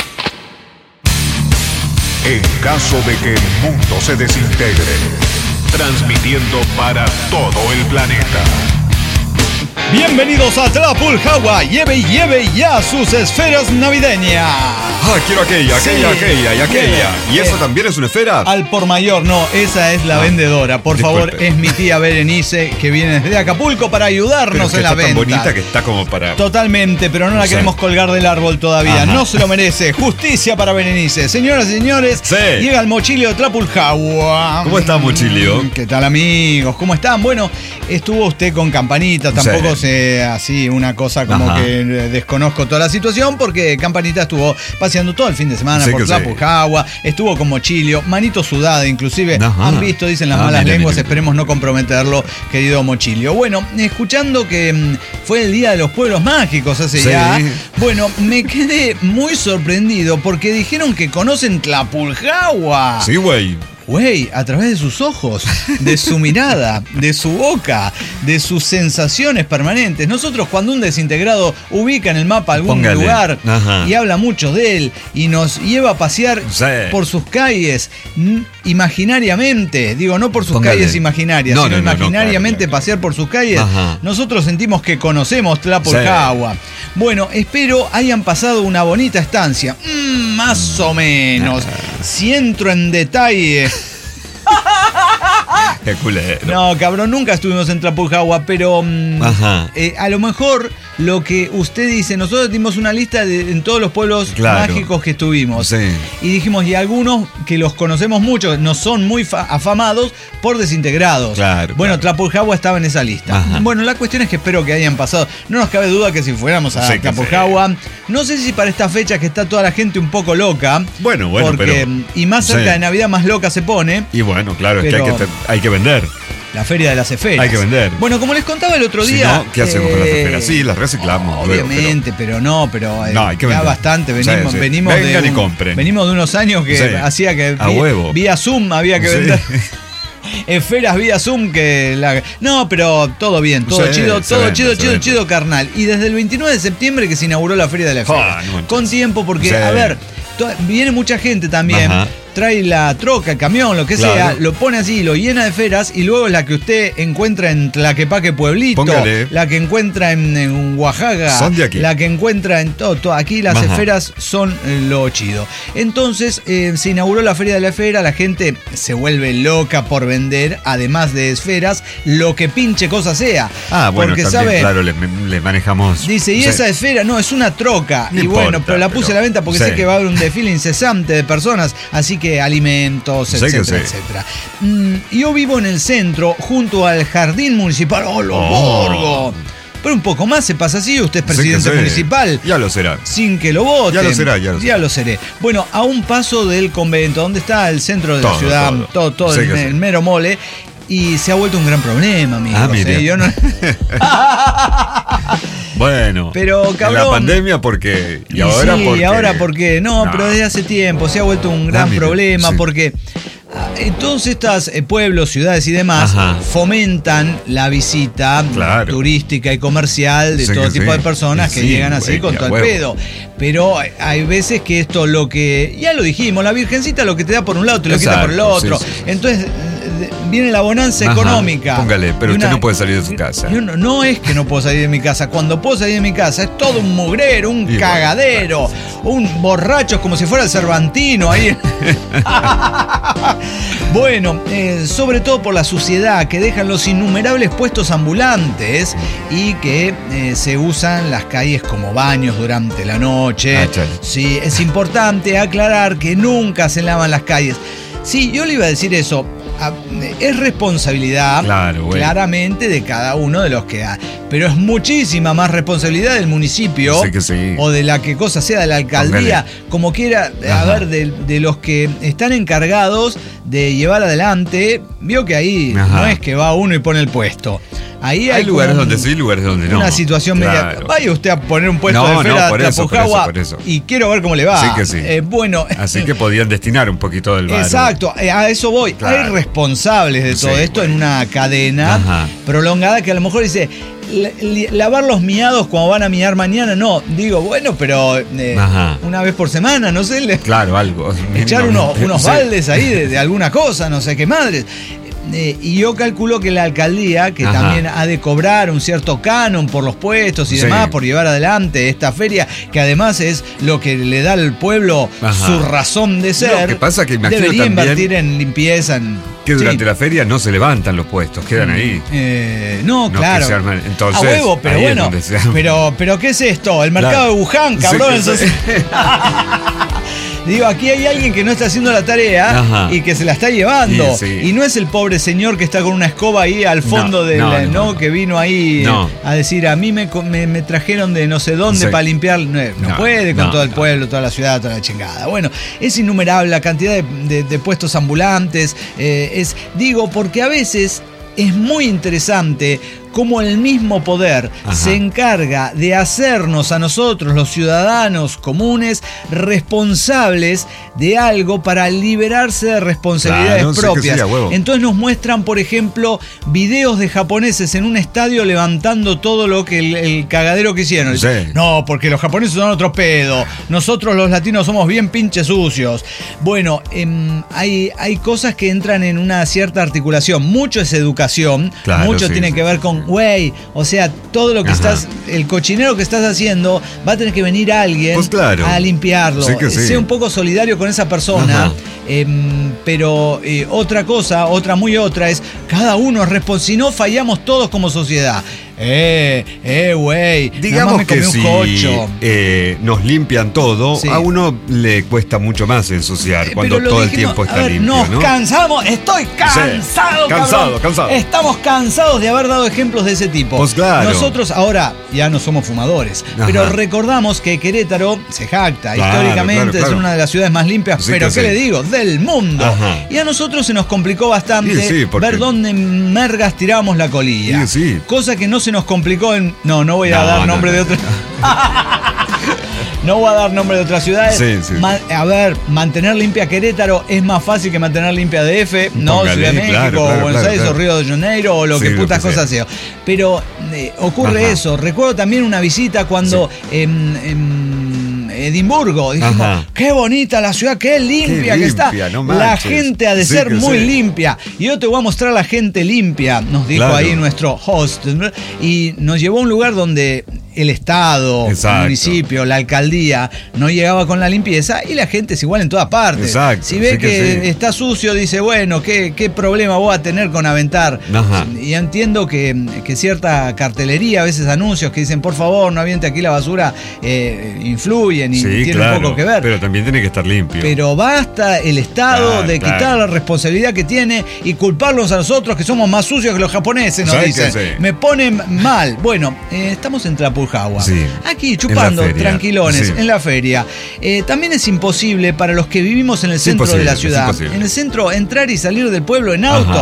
En caso de que el mundo se desintegre, transmitiendo para todo el planeta. Bienvenidos a Tlapulhagua, lleve y lleve ya sus esferas navideñas. Ah, quiero aquella, aquella, Sí. aquella y aquella. Bien. ¿Y esa Eh, también es una esfera? Al por mayor, no, esa es la Ah, vendedora. Por favor, disculpe. es mi tía Berenice que viene desde Acapulco para Pero ayudarnos es que en la está tan venta. bonita que está como para... Totalmente, pero no la Sí. queremos colgar del árbol todavía. Ajá. No se lo merece. Justicia para Berenice. Señoras y señores, Sí. llega el mochilio de Tlapulhagua. ¿Cómo está, Mochilio? ¿Qué tal, amigos? ¿Cómo están? Bueno, estuvo usted con Campanita. Tampoco Sí. sé así una cosa como Ajá. que eh, desconozco toda la situación porque Campanita estuvo paseando todo el fin de semana Sí por que sí. Tlapulhagua. Estuvo con Mochilio, manito sudada inclusive. Ajá. Han visto, dicen las Ah, malas mire, lenguas. mire, mire. Esperemos no comprometerlo, querido Mochilio. Bueno, escuchando que mm, fue el Día de los Pueblos Mágicos hace Sí. ya. Bueno, me quedé muy sorprendido porque dijeron que conocen Tlapulhagua. Sí, güey. Güey, a través de sus ojos, de su mirada, de su boca, de sus sensaciones permanentes. Nosotros cuando un desintegrado ubica en el mapa algún Póngale. lugar Ajá. y habla mucho de él y nos lleva a pasear Sí. por sus calles n- imaginariamente, digo, no por sus Póngale. calles imaginarias, No, sino no, no, no, imaginariamente claro, claro. pasear por sus calles, Ajá. nosotros sentimos que conocemos Tlapulhagua. Bueno, espero hayan pasado una bonita estancia. Mm, más o menos. Si entro en detalle. Qué culero. No, cabrón, nunca estuvimos en Tlapulhagua, pero mm, Ajá. eh, a lo mejor lo que usted dice, nosotros dimos una lista de en todos los pueblos Claro. mágicos que estuvimos. Sí. Y dijimos, y algunos que los conocemos mucho, no son muy fa- afamados por desintegrados. Claro, Bueno, claro. Tlapulhagua estaba en esa lista. Ajá. Bueno, la cuestión es que espero que hayan pasado. No nos cabe duda que si fuéramos a Sí que Tlapulhagua, no sé si para esta fecha que está toda la gente un poco loca. Bueno, bueno, porque, pero- Y más cerca Sí. de Navidad, más loca se pone. Y bueno, claro, es Pero- que hay que, te- hay que vender. La Feria de las Esferas. Hay que vender. Bueno, como les contaba el otro Si día. no, ¿qué hacemos con las eh, esferas? Sí, las reciclamos. luego, Obviamente, pero, no, pero eh, No, hay que ya vender. bastante. Venimos, Sí, sí. venimos Vengan de y un- compren. venimos de unos años que Sí. hacía que A vi- huevo. vía Zoom había que Sí. vender. Esferas vía Zoom que la... No, pero todo bien, todo Sí, chido, se todo vende, chido, se chido, vende. chido, carnal. Y desde el veintinueve de septiembre que se inauguró la Feria de la Esfera. Ah, no, Con tiempo, porque, Sí. a ver, to- viene mucha gente también. Ajá. Trae la troca, el camión, lo que Claro. sea, lo pone así, lo llena de esferas y luego es la que usted encuentra en Tlaquepaque Pueblito, Póngale. la que encuentra en, en Oaxaca, Son de aquí. la que encuentra en todo, todo. Aquí las Ajá. esferas son eh, lo chido. Entonces eh, se inauguró la Feria de la Esfera, la gente se vuelve loca por vender, además de esferas, lo que pinche cosa sea. Ah, bueno, porque también, sabe, claro, le, le manejamos. dice, y Sí. esa esfera, no, es una troca. No y bueno, importa, pero la puse pero- a la venta porque sí. sé que va a haber un desfile incesante de personas, así que alimentos, Sé que etcétera, sí. etcétera. Mm, yo vivo en el centro, junto al jardín municipal. ¡Oh, lo Oh. borgo! Pero un poco más se pasa así, usted es Sé que presidente sí. municipal. Ya lo será. Sin que lo voten. Ya lo será, ya lo será. lo seré. Bueno, a un paso del convento, donde está el centro de la Todo, ciudad, todo. todo, todo Sé el, que me- sí. el mero mole. Y se ha vuelto un gran problema, amigos. Ah, mire. ¿eh? Yo no... Bueno, pero cabrón. En la pandemia, porque y, y ahora sí, porque. y ahora porque. No, no, pero desde hace tiempo se ha vuelto un gran ah, mire, problema sí. porque. En todos estos eh, pueblos, ciudades y demás Ajá. fomentan la visita claro. turística y comercial de sí, todo tipo sí. de personas sí, que sí, llegan así güey, con todo el pedo. Pero hay veces que esto lo que, ya lo dijimos, la Virgencita lo que te da por un lado te lo Exacto, quita por el otro. Sí, sí. Entonces viene la bonanza Ajá, económica. Póngale, pero una, usted no puede salir de su casa. No, no es que no puedo salir de mi casa. Cuando puedo salir de mi casa es todo un mugrero, un y cagadero, bueno. un borracho como si fuera el Cervantino ahí. Bueno, eh, sobre todo por la suciedad que dejan los innumerables puestos ambulantes y que eh, se usan las calles como baños durante la noche. Ah, sí, es importante aclarar que nunca se lavan las calles. Sí, yo le iba a decir eso. Es responsabilidad claro, claramente de cada uno de los que ha, pero es muchísima más responsabilidad del municipio sí que sí. o de la que cosa sea de la alcaldía, Póngale. como quiera, Ajá. a ver, de, de los que están encargados de llevar adelante. Vio que ahí Ajá. no es que va uno y pone el puesto. Ahí hay, hay lugares un, donde sí, lugares donde no. Una situación claro. media. Vaya usted a poner un puesto no, de feria no, por de eso, Tapujagua por eso, por eso. y quiero ver cómo le va. Sí que sí. Eh, bueno, así que podían destinar un poquito del bar. Exacto, a eso voy. Claro. Hay responsables de todo sí, esto bueno. en una cadena Ajá. prolongada que a lo mejor dice lavar los miados cuando van a miar mañana. No, digo, bueno, pero eh, una vez por semana, no sé. Le, claro, algo. Echar uno, unos sí. baldes ahí de, de alguna cosa, no sé qué madres. Eh, y yo calculo que la alcaldía, que Ajá. también ha de cobrar un cierto canon por los puestos y sí. demás, por llevar adelante esta feria, que además es lo que le da al pueblo Ajá. su razón de ser, lo que pasa que imagino debería también invertir en limpieza. En, que durante sí. la feria no se levantan los puestos, quedan ahí. Eh, no, no, claro. Arman, entonces, a huevo, pero bueno. Pero, pero ¿qué es esto? ¿El mercado claro. de Wuhan, cabrón? Sí, sí. Digo, aquí hay alguien que no está haciendo la tarea Ajá. y que se la está llevando. Sí, sí. Y no es el pobre señor que está con una escoba ahí al fondo no, del no, no, no, que vino ahí no. a decir, a mí me, me, me trajeron de no sé dónde sí. para limpiar. No, no, no puede con no, todo el pueblo, toda la ciudad, toda la chingada. Bueno, es innumerable la cantidad de, de, de puestos ambulantes. Eh, es, digo, porque a veces es muy interesante cómo el mismo poder Ajá. se encarga de hacernos a nosotros, los ciudadanos comunes, responsables de algo para liberarse de responsabilidades claro, propias. Sí, entonces nos muestran, por ejemplo, videos de japoneses en un estadio levantando todo lo que el, el cagadero que hicieron. Sí. No, porque los japoneses son otro pedo. Nosotros los latinos somos bien pinches sucios. Bueno, eh, hay, hay cosas que entran en una cierta articulación. Mucho es educación, claro, mucho sí, tiene sí. que ver con güey, o sea, todo lo que Ajá. estás, el cochinero que estás haciendo, va a tener que venir alguien pues claro. a limpiarlo. Sí que sí. Sea un poco solidario con esa persona, eh, pero eh, otra cosa, otra muy otra es, cada uno es responsable, si no fallamos todos como sociedad. Eh, eh, güey. Digamos que si eh, nos limpian todo, sí. a uno le cuesta mucho más ensuciar eh, cuando todo dijimos, el tiempo está ver, limpio, nos ¿no? cansamos, estoy cansado, sí. cansado, cansado. Estamos cansados de haber dado ejemplos de ese tipo. Pues claro. Nosotros ahora ya no somos fumadores, Ajá. pero recordamos que Querétaro se jacta, claro, históricamente claro, claro. es una de las ciudades más limpias, sí, pero ¿qué sí. le digo? Del mundo. Ajá. Y a nosotros se nos complicó bastante sí, sí, porque... ver dónde mergas tirábamos la colilla. Sí, sí. Cosa que no se nos complicó en... No, no voy a no, dar no, nombre no, de otra... No voy a dar nombre de otras ciudades. Sí, sí. Ma- a ver, mantener limpia Querétaro es más fácil que mantener limpia D F, ¿no? Póngale, Ciudad de México, claro, o claro, Buenos claro, Aires, claro. o Río de Janeiro, o lo Sí, que lo putas que cosas sea. Pero eh, ocurre Ajá. eso. Recuerdo también una visita cuando sí. en, en Edimburgo dijimos, Ajá. qué bonita la ciudad, qué limpia qué que está. No la gente ha de sí, ser muy sí. limpia. Y yo te voy a mostrar la gente limpia, nos dijo claro. ahí nuestro host. Y nos llevó a un lugar donde el Estado, Exacto. el municipio, la alcaldía no llegaba con la limpieza y la gente es igual en todas partes. Exacto. Si ve sí que, que sí. está sucio, dice, bueno, ¿qué, qué problema voy a tener con aventar? Ajá. Y entiendo que, que cierta cartelería, a veces anuncios que dicen, por favor, no aviente aquí la basura, eh, influyen y sí, tienen claro, un poco que ver. Pero también tiene que estar limpio. Pero basta el Estado claro, de quitar claro. la responsabilidad que tiene y culparlos a nosotros que somos más sucios que los japoneses, nos dicen. Sí. Me ponen mal. Bueno, eh, estamos en Tlapujagua. Sí. Aquí chupando, tranquilones, sí. en la feria. Eh, también es imposible para los que vivimos en el centro imposible, de la ciudad. En el centro, entrar y salir del pueblo en auto. Ajá.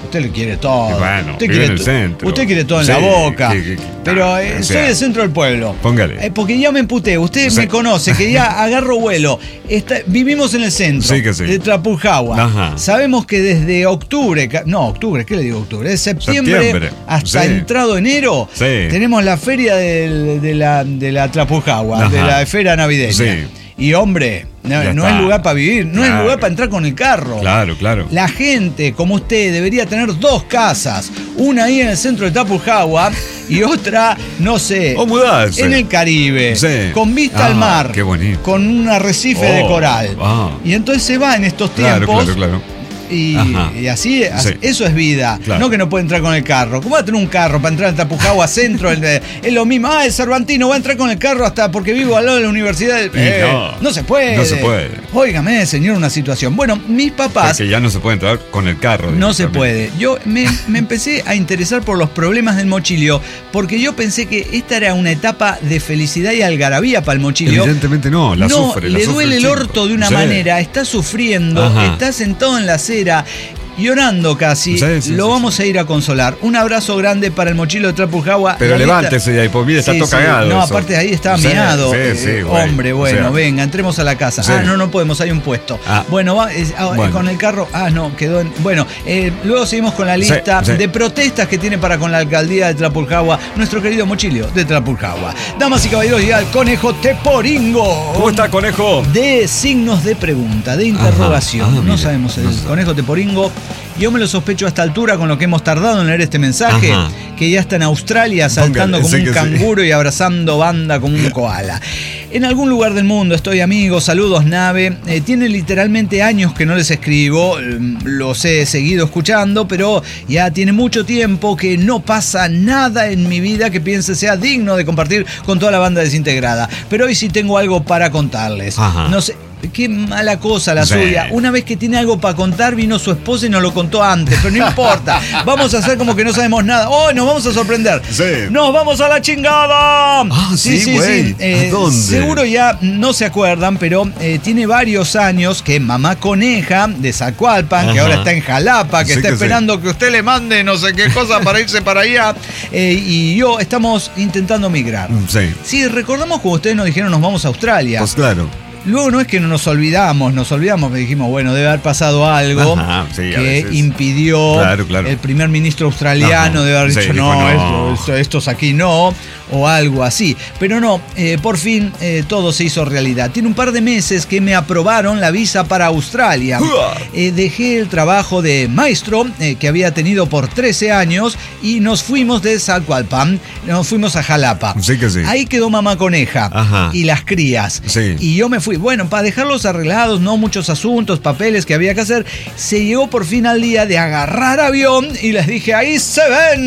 Usted le quiere todo. Y bueno, usted, vive quiere en el to- centro. usted quiere todo en Sí, la boca. que- que- que- pero ah, eh, o soy sea, del centro del pueblo. póngale. Eh, porque ya me emputé. Usted Sí. me conoce, que ya agarro vuelo. Está- vivimos en el centro Sí que sí. de Trapujahua. Ajá. Sabemos que desde octubre, ca- no, octubre, ¿qué le digo octubre? De septiembre, Septiembre. hasta Sí. entrado enero, Sí. tenemos la feria del- de, la, de la Trapujahua, Ajá. de la feria navideña. Sí. Y hombre, no, Ya no está. es lugar para vivir, no es Claro. lugar para entrar con el carro. Claro, claro. La gente, como usted, debería tener dos casas. Una ahí en el centro de Trapujahua y otra, no sé, O mudarse. en el Caribe, Sí. con vista Ah, al mar, qué bonito. con un arrecife de Oh, coral. ah. Y entonces se va en estos Claro, tiempos. claro, claro. Y, Ajá. y así, así- Sí. eso es vida. Claro. No que no puede entrar con el carro. ¿Cómo va a tener un carro para entrar en Trapujahua centro? El de- es lo mismo. Ah, el Cervantino va a entrar con el carro hasta porque vivo al lado de la universidad. Eh, no. no se puede. No se puede. Óigame, señor, una situación. Bueno, mis papás. Porque ya no se puede entrar con el carro. No se directamente. puede. Yo me, me empecé a interesar por los problemas del mochilio porque yo pensé que esta era una etapa de felicidad y algarabía para el mochilio. Evidentemente no, la no, sufre. la le sufre duele el chico. orto de una Sí. manera, está sufriendo, Ajá. está sentado en la acera. Llorando casi, Sí, sí, lo sí, vamos sí. a ir a consolar. Un abrazo grande para el mochilo de Trapujahua. Pero La lista- levántese de ahí, porque mire, está Sí, todo sí. cagado. No, eso. aparte de ahí estaba Sí, miado. Sí, Eh, sí, güey. hombre, O bueno, sea, venga, entremos a la casa. Sí. Ah, no, no podemos, hay un puesto. Ah. Bueno, va, es- ah, Bueno. con el carro. Ah, no, quedó en. Bueno, eh, luego seguimos con la lista Sí, sí. de protestas que tiene para con la alcaldía de Trapujahua, nuestro querido mochilio de Trapujahua. Damas y caballeros, llega el conejo Teporingo. ¿Cómo está, conejo? De signos de pregunta, de interrogación. Ajá. Ah, no mire. sabemos el No sabe. conejo Teporingo. Yo me lo sospecho a esta altura con lo que hemos tardado en leer este mensaje, Ajá. que ya está en Australia saltando Póngale, como sí un que sí. canguro y abrazando banda como un koala. En algún lugar del mundo estoy, amigos, saludos, nave. Eh, tiene literalmente años que no les escribo, eh, los he seguido escuchando, pero ya tiene mucho tiempo que no pasa nada en mi vida que piense sea digno de compartir con toda la banda desintegrada. Pero hoy sí tengo algo para contarles. Ajá. No sé. Qué mala cosa la Sí. suya. Una vez que tiene algo para contar, vino su esposa y nos lo contó antes, pero no importa. Vamos a hacer como que no sabemos nada. ¡Oh, nos vamos a sorprender! Sí. ¡Nos vamos a la chingada! Ah, sí, güey. ¿A dónde? Seguro ya no se acuerdan, pero eh, tiene varios años que Mamá Coneja de Zacualpan, que Ajá. ahora está en Jalapa, que Sí está que sí. esperando que usted le mande no sé qué cosa para irse para allá, eh, y yo estamos intentando migrar. Sí. Sí, recordamos cuando ustedes nos dijeron nos vamos a Australia. Pues claro. Luego no es que no nos olvidamos, nos olvidamos, que dijimos, bueno, debe haber pasado algo Ajá, sí, a que veces. impidió Claro, claro. el primer ministro australiano Ajá. de haber Sí, dicho, dijo, no, no. esto- esto- estos aquí no, o algo así. Pero no, eh, por fin eh, todo se hizo realidad. Tiene un par de meses que me aprobaron la visa para Australia. Eh, dejé el trabajo de maestro eh, que había tenido por trece años y nos fuimos de Zacualpan, nos fuimos a Jalapa. Sí que sí. Ahí quedó Mamá Coneja Ajá. y las crías. Sí. Y yo me fui. Bueno, para dejarlos arreglados, no muchos asuntos, papeles que había que hacer, se llegó por fin al día de agarrar avión y les dije, ahí se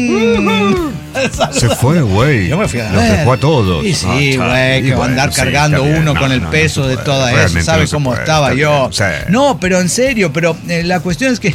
ven. Se fue, güey. Yo me fui a Los ver. dejó a todos. Y sí, Ah, güey, chale. que Y va a andar bueno, sí, cargando está bien. uno No, con el no, peso no se de puede. todo eso. Realmente ¿Sabe no se cómo puede, estaba está yo? bien, sí. No, pero en serio, pero eh, la cuestión es que...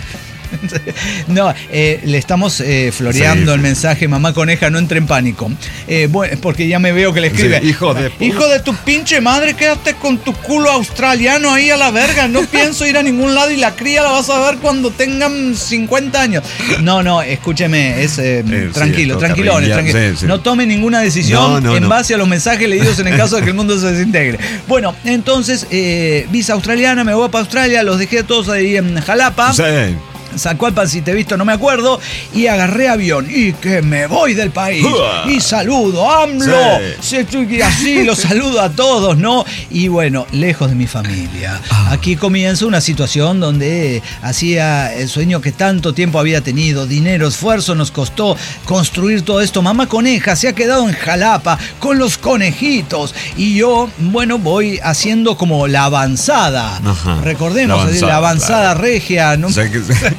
No, eh, le estamos eh, floreando Sí, el sí. mensaje, Mamá Coneja, no entre en pánico. Eh, bueno, porque ya me veo que le escribe. Sí, hijo de pu- Hijo de tu pinche madre, quédate con tu culo australiano ahí a la verga. No pienso ir a ningún lado y la cría la vas a ver cuando tengan cincuenta años. No, no, escúcheme, es eh, Eh, sí, tranquilo, esto tranquilones, terrible, tranquilos. sí, sí. No tome ninguna decisión No, no, en no. base a los mensajes leídos en el caso de que el mundo se desintegre. Bueno, entonces, eh, visa australiana, me voy para Australia, los dejé todos ahí en Jalapa. Sí. Zacualpan, si te he visto, no me acuerdo. Y agarré avión. Y que me voy del país. ¡Uah! Y saludo, AMLO. Sí. Sí, y así los saludo a todos, ¿no? Y bueno, lejos de mi familia. Ah. Aquí comienza una situación donde hacía el sueño que tanto tiempo había tenido. Dinero, esfuerzo nos costó construir todo esto. Mamá Coneja se ha quedado en Jalapa con los conejitos. Y yo, bueno, voy haciendo como la avanzada. Ajá. Recordemos, La la avanzada, avanzada, claro. regia. ¿no? O sea que-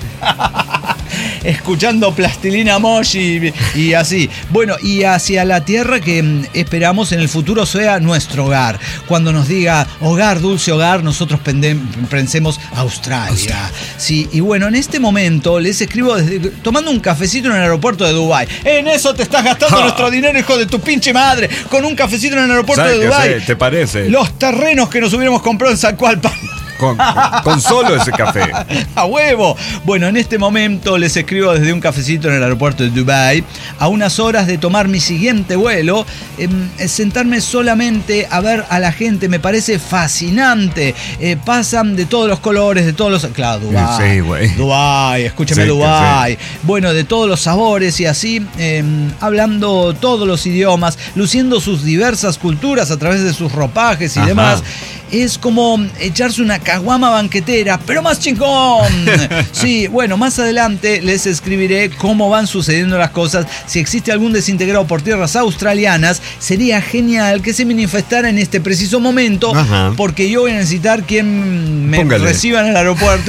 Escuchando Plastilina Mosh y, y así. Bueno, y hacia la tierra que mm, esperamos en el futuro sea nuestro hogar. Cuando nos diga hogar, dulce hogar, nosotros pende- pensemos Australia. Sí, y bueno, en este momento les escribo desde, tomando un cafecito en el aeropuerto de Dubái. En eso te estás gastando Ja. nuestro dinero, hijo de tu pinche madre, con un cafecito en el aeropuerto ¿Sabes de qué Dubái. sé? ¿Te parece? Los terrenos que nos hubiéramos comprado en Zacualpan. con, con solo ese café. ¡A huevo! Bueno, en este momento les escribo desde un cafecito en el aeropuerto de Dubái, a unas horas de tomar mi siguiente vuelo. Eh, sentarme solamente a ver a la gente me parece fascinante. Eh, pasan de todos los colores, de todos los... Claro, Dubái. Sí, güey. Dubái, escúchame, Sí, Dubái. sí. Bueno, de todos los sabores y así, eh, hablando todos los idiomas, luciendo sus diversas culturas a través de sus ropajes y Ajá. demás. Es como echarse una caguama banquetera, pero más chingón. Sí, bueno, más adelante les escribiré cómo van sucediendo las cosas. Si existe algún desintegrado por tierras australianas, sería genial que se manifestara en este preciso momento. Ajá. Porque yo voy a necesitar quien me Póngale. reciba en el aeropuerto.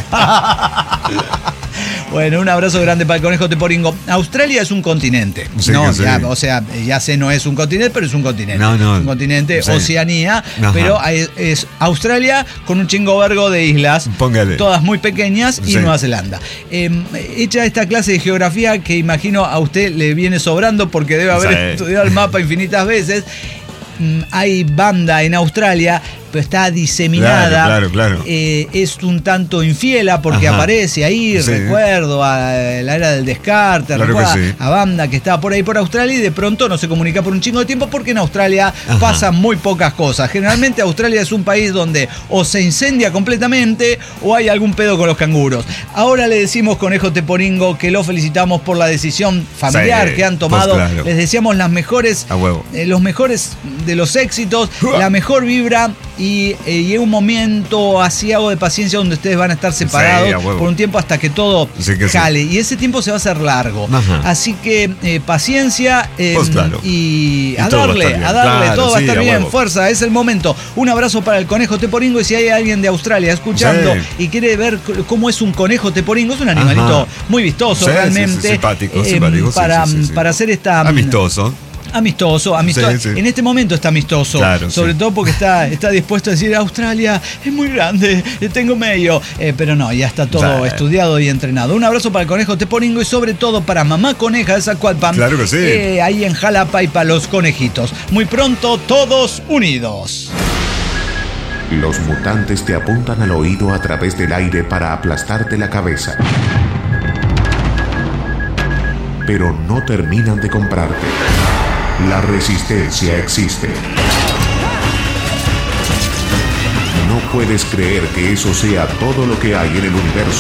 Bueno, un abrazo grande para el Conejo Teporingo. Australia es un continente. Sí, no, que sí. ya, o sea, ya sé, no es un continente, pero es un continente. No, no. Un continente, Sí. Oceanía, Ajá. pero es, es Australia con un chingo vergo de islas. Póngale. Todas muy pequeñas y Sí. Nueva Zelanda. Eh, hecha esta clase de geografía que imagino a usted le viene sobrando porque debe haber Sí. estudiado el mapa infinitas veces. Mm, Hay banda en Australia, pero está diseminada. Claro, claro, claro. Eh, es un tanto infiela porque Ajá. aparece ahí, Sí. recuerdo a la era del descarte, Claro recuerda que sí. a banda que estaba por ahí por Australia y de pronto no se comunica por un chingo de tiempo porque en Australia Ajá. pasan muy pocas cosas. Generalmente Australia es un país donde o se incendia completamente o hay algún pedo con los canguros. Ahora le decimos, Conejo Teporingo, que lo felicitamos por la decisión familiar Sí, que han tomado. pues claro. Les deseamos las mejores, A huevo. eh, los mejores de los éxitos, la mejor vibra y, eh, y un momento asiago de paciencia donde ustedes van a estar separados Sí, a huevo. por un tiempo hasta que todo Sí que sí. jale. Y ese tiempo se va a hacer largo. Ajá. Así que eh, paciencia eh, Pues claro. y, Y a todo va a darle, estar bien. a darle, Claro, todo va a sí, estar a bien. huevo. Fuerza, es el momento. Un abrazo para el Conejo Teporingo y si hay alguien de Australia escuchando Sí. y quiere ver c- cómo es un conejo teporingo, es un animalito Ajá. muy vistoso Sí, sí, realmente. sí, simpático, eh, simpático, sí, para, sí, sí, sí. para hacer esta... Amistoso. Amistoso, amistoso. Sí, sí. En este momento está amistoso. Claro, sobre sí. todo porque está, está dispuesto a decir Australia es muy grande, eh, tengo medio. Eh, pero no, ya está todo Sí. estudiado y entrenado. Un abrazo para el Conejo Teporingo y sobre todo para Mamá Coneja de Zacualpan. Claro que sí. eh, ahí en Jalapa y para los conejitos. Muy pronto, todos unidos. Los mutantes te apuntan al oído a través del aire para aplastarte la cabeza. Pero no terminan de comprarte. La resistencia existe. No puedes creer que eso sea todo lo que hay en el universo.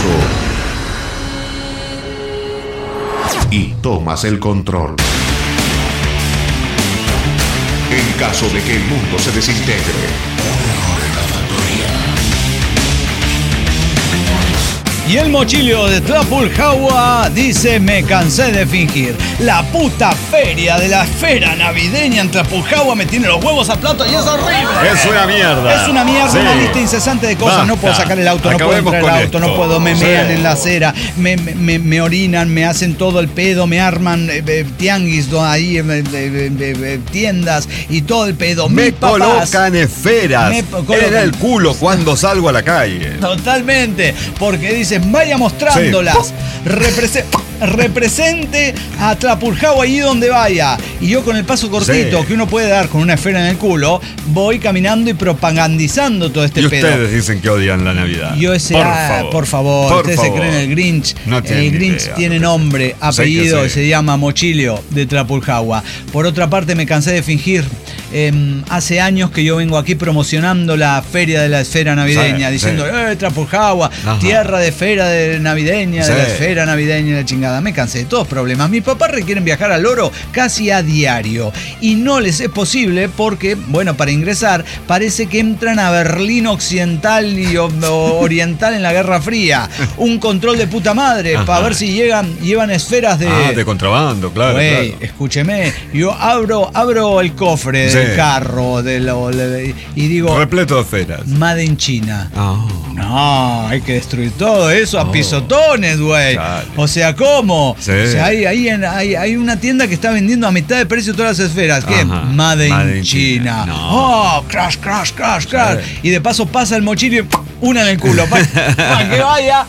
Y tomas el control. En caso de que el mundo se desintegre. Y el mochilio de Tlapuljaua dice: me cansé de fingir. La puta feria de la esfera navideña en Tlapuljaua me tiene los huevos a plato y es horrible. Es una mierda. Es una mierda, Sí. una lista incesante de cosas. Basta. No puedo sacar el auto, no puedo Acabemos entrar al con auto, no esto. puedo, me mean Sí. en la acera, me, me- me- me orinan, me hacen todo el pedo, me arman eh, eh, tianguis do- ahí, eh, eh, eh, eh, tiendas y todo el pedo. Me Mis papás- colocan esferas Me po- colocan- en el culo cuando salgo a la calle. Totalmente, porque dicen, vaya mostrándolas. Represe- represente a Tlapuljaua ahí donde vaya. Y yo con el paso cortito Sí. que uno puede dar con una esfera en el culo, voy caminando y propagandizando todo este Y pedo. ustedes dicen que odian la Navidad. Yo ese, por ah, favor, por favor, por ustedes favor. se creen el Grinch. No tienen el ni Grinch idea, tiene no nombre, sé que apellido, sí. y se llama Mochilio de Tlapuljaua. Por otra parte, me cansé de fingir. Eh, hace años que yo vengo aquí promocionando la feria de la esfera navideña, Sí, diciendo, sí. eh, Tlapuljaua, Ajá. tierra de esfera de navideña, de Sí. la esfera navideña y la chingada. Me cansé de todos problemas. Mis papás requieren viajar al Oro casi a diario y no les es posible porque, bueno, para ingresar parece que entran a Berlín Occidental y o- o Oriental en la Guerra Fría. Un control de puta madre Ajá. para ver si llegan, llevan esferas de... Ah, de contrabando, claro. Güey, claro. escúcheme, yo abro, abro el cofre Sí. del carro de lo- le- y digo, Repleto de esferas. Made in China. Ah. No, hay que destruir todo eso a Oh. pisotones, güey. Chale. O sea, ¿cómo? Sí. O sea, hay, hay, en- hay, hay una tienda que está vendiendo a mitad de precio todas las esferas. ¿Qué? Ajá. Made in, Made in China. China. No. Oh, crash, crash, crash, crash. Sí. Y de paso pasa el mochilio y una en el culo. Para que vaya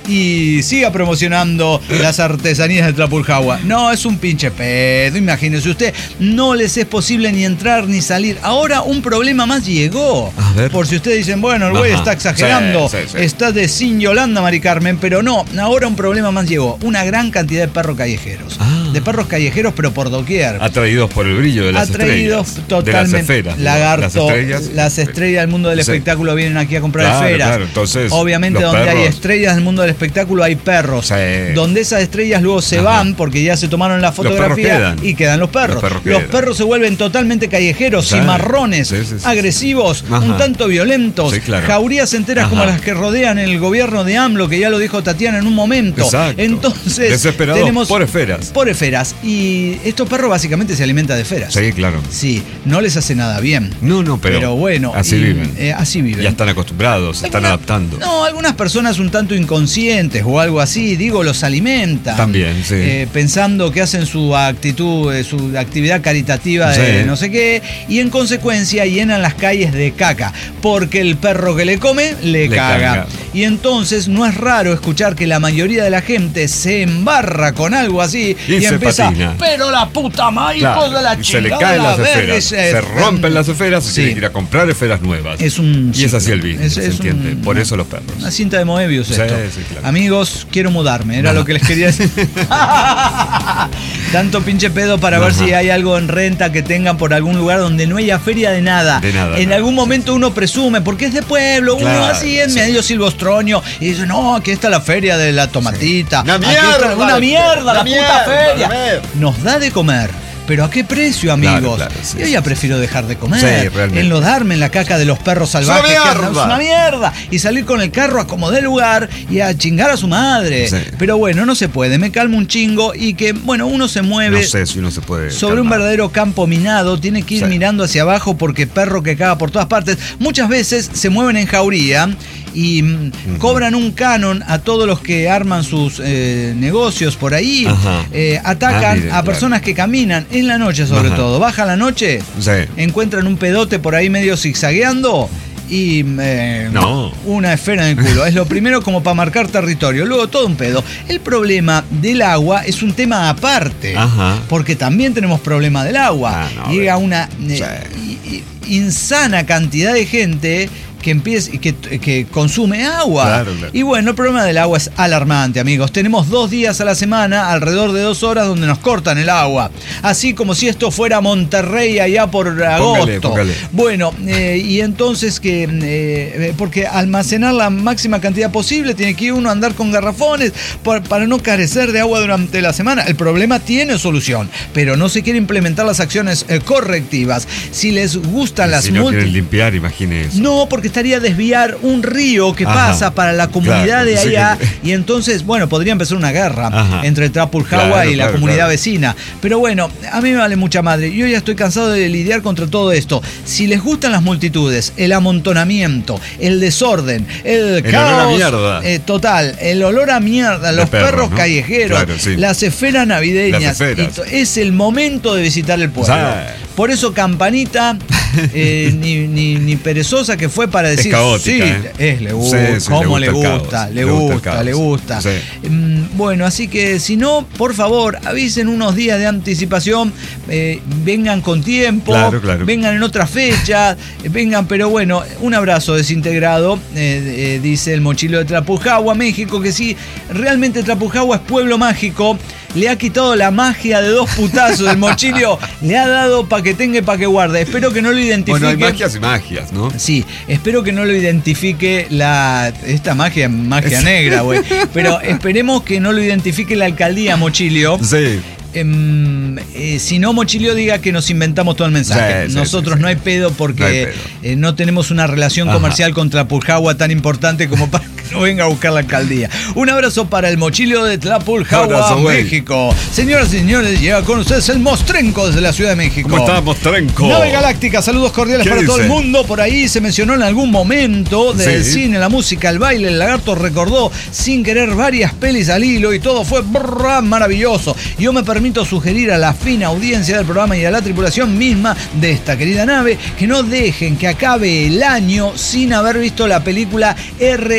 y siga promocionando las artesanías de Trapulhagua. No, es un pinche pedo, imagínese usted. No les es posible ni entrar ni salir. Ahora un problema más llegó. A ver. Por si ustedes dicen, bueno, el güey está exagerando, sí, sí, sí. está de sin Yolanda, Mari Carmen, pero no, ahora un problema más llegó. Una gran cantidad de perros callejeros. Ah. De perros callejeros, pero por doquier. Atraídos por el brillo de las Atraídos estrellas. totalmente. De las esferas. Lagarto, las estrellas. las estrellas del mundo del Sí. espectáculo vienen aquí a comprar Claro, esferas. claro, entonces, obviamente los donde hay perros- estrellas del mundo del espectáculo hay perros. Sí. Donde esas estrellas luego se Ajá. van porque ya se tomaron la perros fotografía quedan. y quedan los perros. Los perros Los quedan. perros se vuelven totalmente callejeros, Sí. cimarrones, Sí, sí, sí, agresivos, Ajá. un tanto violentos, Sí, claro. jaurías enteras Ajá. como las que rodean el gobierno de AMLO, que ya lo dijo Tatiana en un momento. Exacto. Entonces, Desesperados tenemos por esferas. por esferas. Y estos perros básicamente se alimentan de esferas. Sí, claro. Sí, no les hace nada bien. No, no, pero, Pero bueno, así y, viven. eh, así viven. Ya están acostumbrados, se están Alguna- adaptando. No, algunas personas un tanto inconscientes o algo así, digo, los alimentan. También, sí. Eh, pensando que hacen su actitud, eh, su actividad caritativa de Sí. no sé qué, y en consecuencia llenan las calles de caca, porque el perro que le come le, Le caga. caga. Y entonces no es raro escuchar que la mayoría de la gente se embarra con algo así Y y, se empieza, patina. pero la puta madre, Claro, hijo de la y se chingada. le caen las verga", esferas, y se rompen las esferas y Sí. tiene que ir a comprar esferas nuevas. Es un Y es así el ciclo. business, Es- ¿se es entiende? un- Por una- eso los perros. Una cinta de Moebius Sí, esto. sí, claro. Amigos, quiero mudarme, era Ajá. lo que les quería decir. Tanto pinche pedo para ver Ajá. si hay algo en renta que tengan por algún lugar donde no haya feria de nada. De nada, En nada, algún sí, momento uno presume, porque es de pueblo, uno Claro, así en sí. medio silvostronio, y dice, no, aquí está la feria de la tomatita. Una aquí mierda, está- una de- mierda, una la mierda, puta feria. una mierda. Nos da de comer. Pero ¿a qué precio, amigos? claro, sí, Yo sí, ya sí. prefiero dejar de comer, Sí, realmente. enlodarme en la caca de los perros salvajes. que mierda! andan- es una mierda. Y salir con el carro a como dé lugar y a chingar a su madre. Sí. Pero bueno, no se puede, me calmo un chingo y que, bueno, uno se mueve No sé si uno se puede. sobre un calmar. verdadero campo minado, tiene que ir Sí. mirando hacia abajo porque perro que caga por todas partes. Muchas veces se mueven en jauría y mm, cobran un canon a todos los que arman sus eh, negocios por ahí. Ajá. Eh, atacan Ah, mire, a personas claro. que caminan en la noche sobre Ajá. todo. Baja la noche, Sí. encuentran un pedote por ahí medio zigzagueando y eh, No. una esfera en el culo. Es lo primero como para marcar territorio. Luego todo un pedo. El problema del agua es un tema aparte. Ajá. Porque también tenemos problema del agua. Ah, no, Llega a ver. una eh, Sí. i- i- insana cantidad de gente que empieza que, que consume agua. Claro, claro. Y bueno, el problema del agua es alarmante, amigos. Tenemos dos días a la semana, alrededor de dos horas, donde nos cortan el agua. Así como si esto fuera Monterrey allá por agosto. póngale. Bueno, eh, y entonces que, eh, porque almacenar la máxima cantidad posible, tiene que ir uno a andar con garrafones por- para no carecer de agua durante la semana. El problema tiene solución, pero no se quiere implementar las acciones eh, correctivas. Si les gustan las Si no multi- quieren limpiar, imagine eso. no, porque estaría desviar un río que Ajá. pasa para la comunidad Claro, de sí allá que- y entonces, bueno, podría empezar una guerra Ajá. entre Trapulhagua Claro, y la claro, comunidad claro. vecina. Pero bueno, a mí me vale mucha madre. Yo ya estoy cansado de lidiar contra todo esto. Si les gustan las multitudes, el amontonamiento, el desorden, el, El caos, olor a mierda. eh, total, el olor a mierda, los perro, perros ¿no? callejeros, Claro, sí. las esferas navideñas, Las esferas. y to- es el momento de visitar el pueblo. Sí. Por eso Campanita, eh, ni, ni, ni perezosa que fue para decir, caótica, sí, ¿eh? es, le gusta, Sí, sí, cómo le le gusta el gusta, caos, le le gusta el gusta, caos. le gusta. Sí. Mm, Bueno, así que si no, por favor, avisen unos días de anticipación, eh, vengan con tiempo, Claro, claro. vengan en otra fecha, eh, vengan, pero bueno, un abrazo desintegrado, eh, eh, dice el mochilo de Trapulhagua, México, que sí, realmente Trapulhagua es pueblo mágico, le ha quitado la magia de dos putazos, el mochilio le ha dado pa' que tenga y pa' que guarde, espero que no lo identifique. Bueno, hay magias y magias, ¿no? Sí, espero que no lo identifique la. Esta magia es magia negra, güey. Pero esperemos que no lo identifique la alcaldía, Mochilio. Sí. Em, eh, si no, Mochilio diga que nos inventamos todo el mensaje. Sí, sí, Nosotros sí, sí. no hay pedo porque No hay pedo. eh, no tenemos una relación Ajá. comercial con Trapulhagua tan importante como para que no venga a buscar la alcaldía. Un abrazo para el Mochilio de Trapulhagua, Abrazo, güey. México. Señoras y señores, llega con ustedes el Mostrenco desde la Ciudad de México. ¿Cómo estamos, Trenco? Nave Galáctica, saludos cordiales ¿Qué para todo el dice? mundo. Por ahí se mencionó en algún momento del Sí. cine, la música, el baile. El lagarto recordó sin querer varias pelis al hilo y todo fue brrr, maravilloso. Yo me permito sugerir a la fina audiencia del programa y a la tripulación misma de esta querida nave que no dejen que acabe el año sin haber visto la película R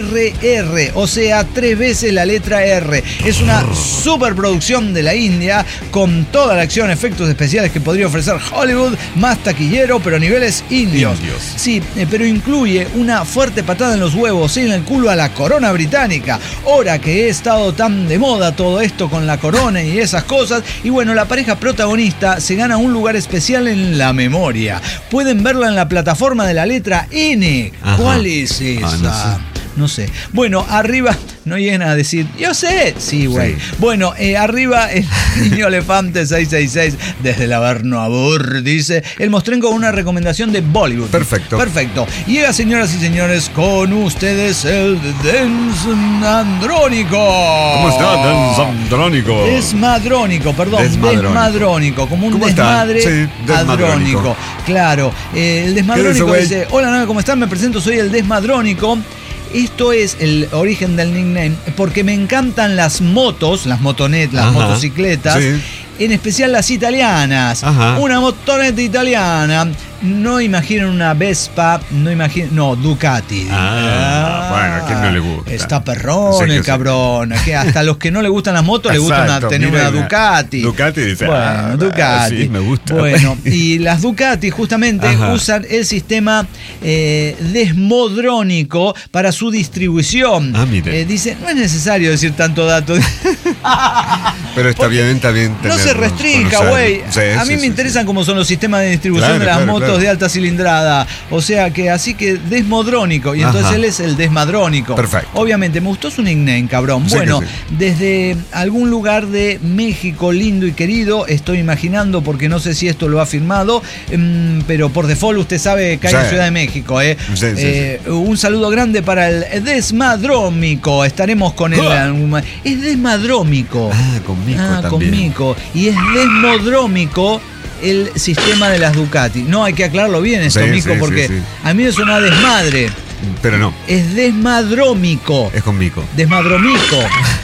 R R, o sea, tres veces la letra R. Es una superproducción de la India con toda la acción, efectos especiales que podría ofrecer Hollywood, más taquillero, pero a niveles indios. Indios. Sí, eh, pero incluye una fuerte patada en los huevos y en el culo a la corona británica. Ahora que he estado tan de moda todo esto con la corona y esas cosas, y bueno, la pareja protagonista se gana un lugar especial en la memoria. Pueden verla en la plataforma de la letra N. Ajá. ¿Cuál es esa? Ah, no sé. No sé. Bueno, arriba, no lleguen a decir, yo sé. Sí, güey. Sí. Bueno, eh, arriba el niño elefante seiscientos sesenta y seis desde la Bernabur, dice, el mostrenco con una recomendación de Bollywood. Perfecto. Perfecto. Llega, señoras y señores, con ustedes el Desmadrónico. ¿Cómo está, Desmadrónico? Desmadrónico, perdón. Desmadrónico. Desmadrónico, como un ¿Cómo está? desmadre Sí, desmadrónico. adrónico. Claro. Eh, el ¿Qué Desmadrónico dice, dice, hola, nave, ¿cómo están? Me presento, soy el Desmadrónico. Esto es el origen del nickname, porque me encantan las motos, las motonetas, las Ajá, motocicletas, sí. en especial las italianas. Ajá. Una motoneta italiana. No imaginen una Vespa, no imaginen, no, Ducati. Ah, bueno, ¿a quién no le gusta? Está perrón Sí, que el sí. cabrón. Que hasta a los que no le gustan las motos les gusta una- Exacto, tener mira, una Ducati. Ducati dice, bueno, ah, Ducati. sí, me gusta. Bueno, y las Ducati justamente Ajá. usan el sistema eh, desmodrónico para su distribución. Ah, mire. Eh, dice, no es necesario decir tanto dato. Pero está bien, está bien. No se tenerlos, restrinja, conocerlos. güey. Sí, a sí, mí sí, me interesan sí. cómo son los sistemas de distribución Claro, de las claro, motos claro. de alta cilindrada. O sea que así que desmodrónico. Y entonces Ajá. él es el desmadrónico. Perfecto. Obviamente, me gustó su nickname, cabrón. Sí Bueno, que sí. desde algún lugar de México lindo y querido, estoy imaginando, porque no sé si esto lo ha firmado, mm, pero por default usted sabe que hay Sí. en Ciudad de México. ¿eh? Sí, sí, Eh, un saludo grande para el desmadrómico. Estaremos con él. Ah. Es desmadrómico. Ah, con Mico Ah, con también. Mico. Y es desmodrómico el sistema de las Ducati. No, hay que aclararlo bien esto, Sí, Mico, sí, porque sí, sí. a mí me suena desmadre. Pero no, Es desmadrómico. es con Mico. Desmadrómico.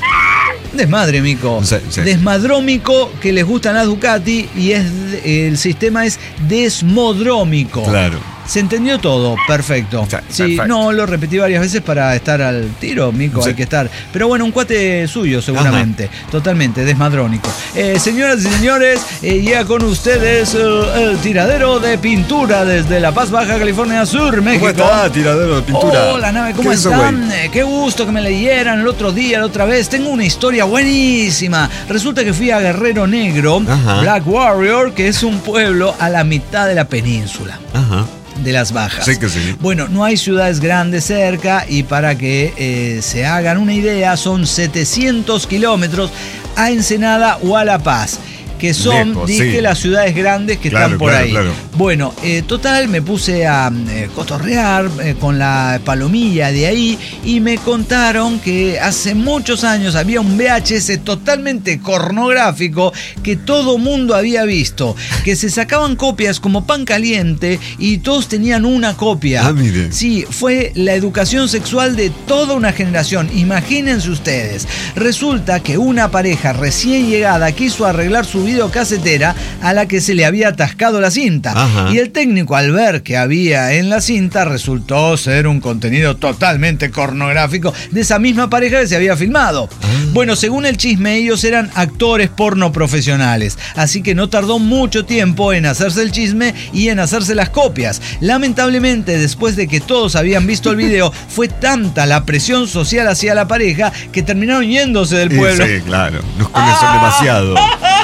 Desmadre, Mico. Sí, sí. Desmadrómico, que les gustan las Ducati, y es el sistema es desmodrómico. Claro. Se entendió todo, perfecto. Sí, Sí, perfecto. no, lo repetí varias veces para estar al tiro, Mico, Sí. hay que estar. Pero bueno, un cuate suyo seguramente, totalmente, desmadrónico. Eh, señoras y señores, eh, llega con ustedes eh, el tiradero de pintura desde La Paz, Baja California Sur, México. ¿Cómo está, tiradero de pintura? Hola, nave, ¿cómo ¿Qué es eso, están? güey? Eh, Qué gusto que me leyeran el otro día, la otra vez. Tengo una historia buenísima. Resulta que fui a Guerrero Negro, Ajá. Black Warrior, que es un pueblo a la mitad de la península Ajá. de las Bajas. Sí que sí. Bueno, no hay ciudades grandes cerca, y para que eh, se hagan una idea, son setecientos kilómetros a Ensenada o a La Paz, que son, Lejos, dije, sí. las ciudades grandes que Claro, están por claro, ahí. claro. Bueno, eh, total, me puse a eh, cotorrear eh, con la palomilla de ahí, y me contaron que hace muchos años había un V H S totalmente pornográfico que todo mundo había visto, que se sacaban copias como pan caliente y todos tenían una copia. Ah, mire. Sí, fue la educación sexual de toda una generación. Imagínense ustedes. Resulta que una pareja recién llegada quiso arreglar su videocasetera a la que se le había atascado la cinta. Ajá. Y el técnico, al ver que había en la cinta, resultó ser un contenido totalmente pornográfico de esa misma pareja que se había filmado. Ah. Bueno, según el chisme, ellos eran actores porno profesionales, así que no tardó mucho tiempo en hacerse el chisme y en hacerse las copias. Lamentablemente, después de que todos habían visto el video, fue tanta la presión social hacia la pareja que terminaron yéndose del Y pueblo. Sí, claro. Nos conocen demasiado.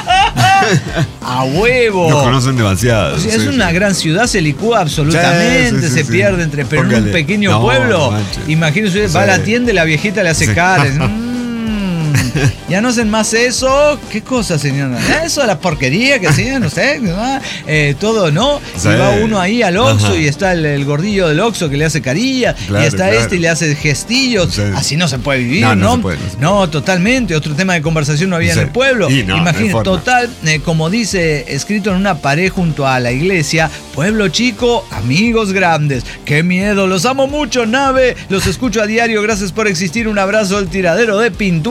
¡A huevo! Nos conocen demasiado. O sea, sí, es una sí. gran ciudad, se licúa absolutamente, Sí, sí, se sí, pierde sí. entre. Pero en un Póngale. pequeño No, pueblo, manches. imagínese, va a Sí. la tienda y la viejita le hace Sí. caras. Mm, ¿ya no hacen más eso? ¿Qué cosa, señora? Eso, la porquería que hacían, no sé, ¿no? Eh, todo, ¿no? Sí. Y va uno ahí al Oxxo, Ajá. y está el, el gordillo del Oxxo que le hace carilla, Claro, y está claro. este y le hace gestillos. Sí. Así no se puede vivir, No, ¿no? no se puede, no se puede. No, totalmente. Otro tema de conversación no había Sí. en el pueblo. Y no, no hay Imagínate, forma. total, eh, como dice, escrito en una pared junto a la iglesia: pueblo chico, amigos grandes. ¡Qué miedo! Los amo mucho, nave. Los escucho a diario. Gracias por existir. Un abrazo al tiradero de pintura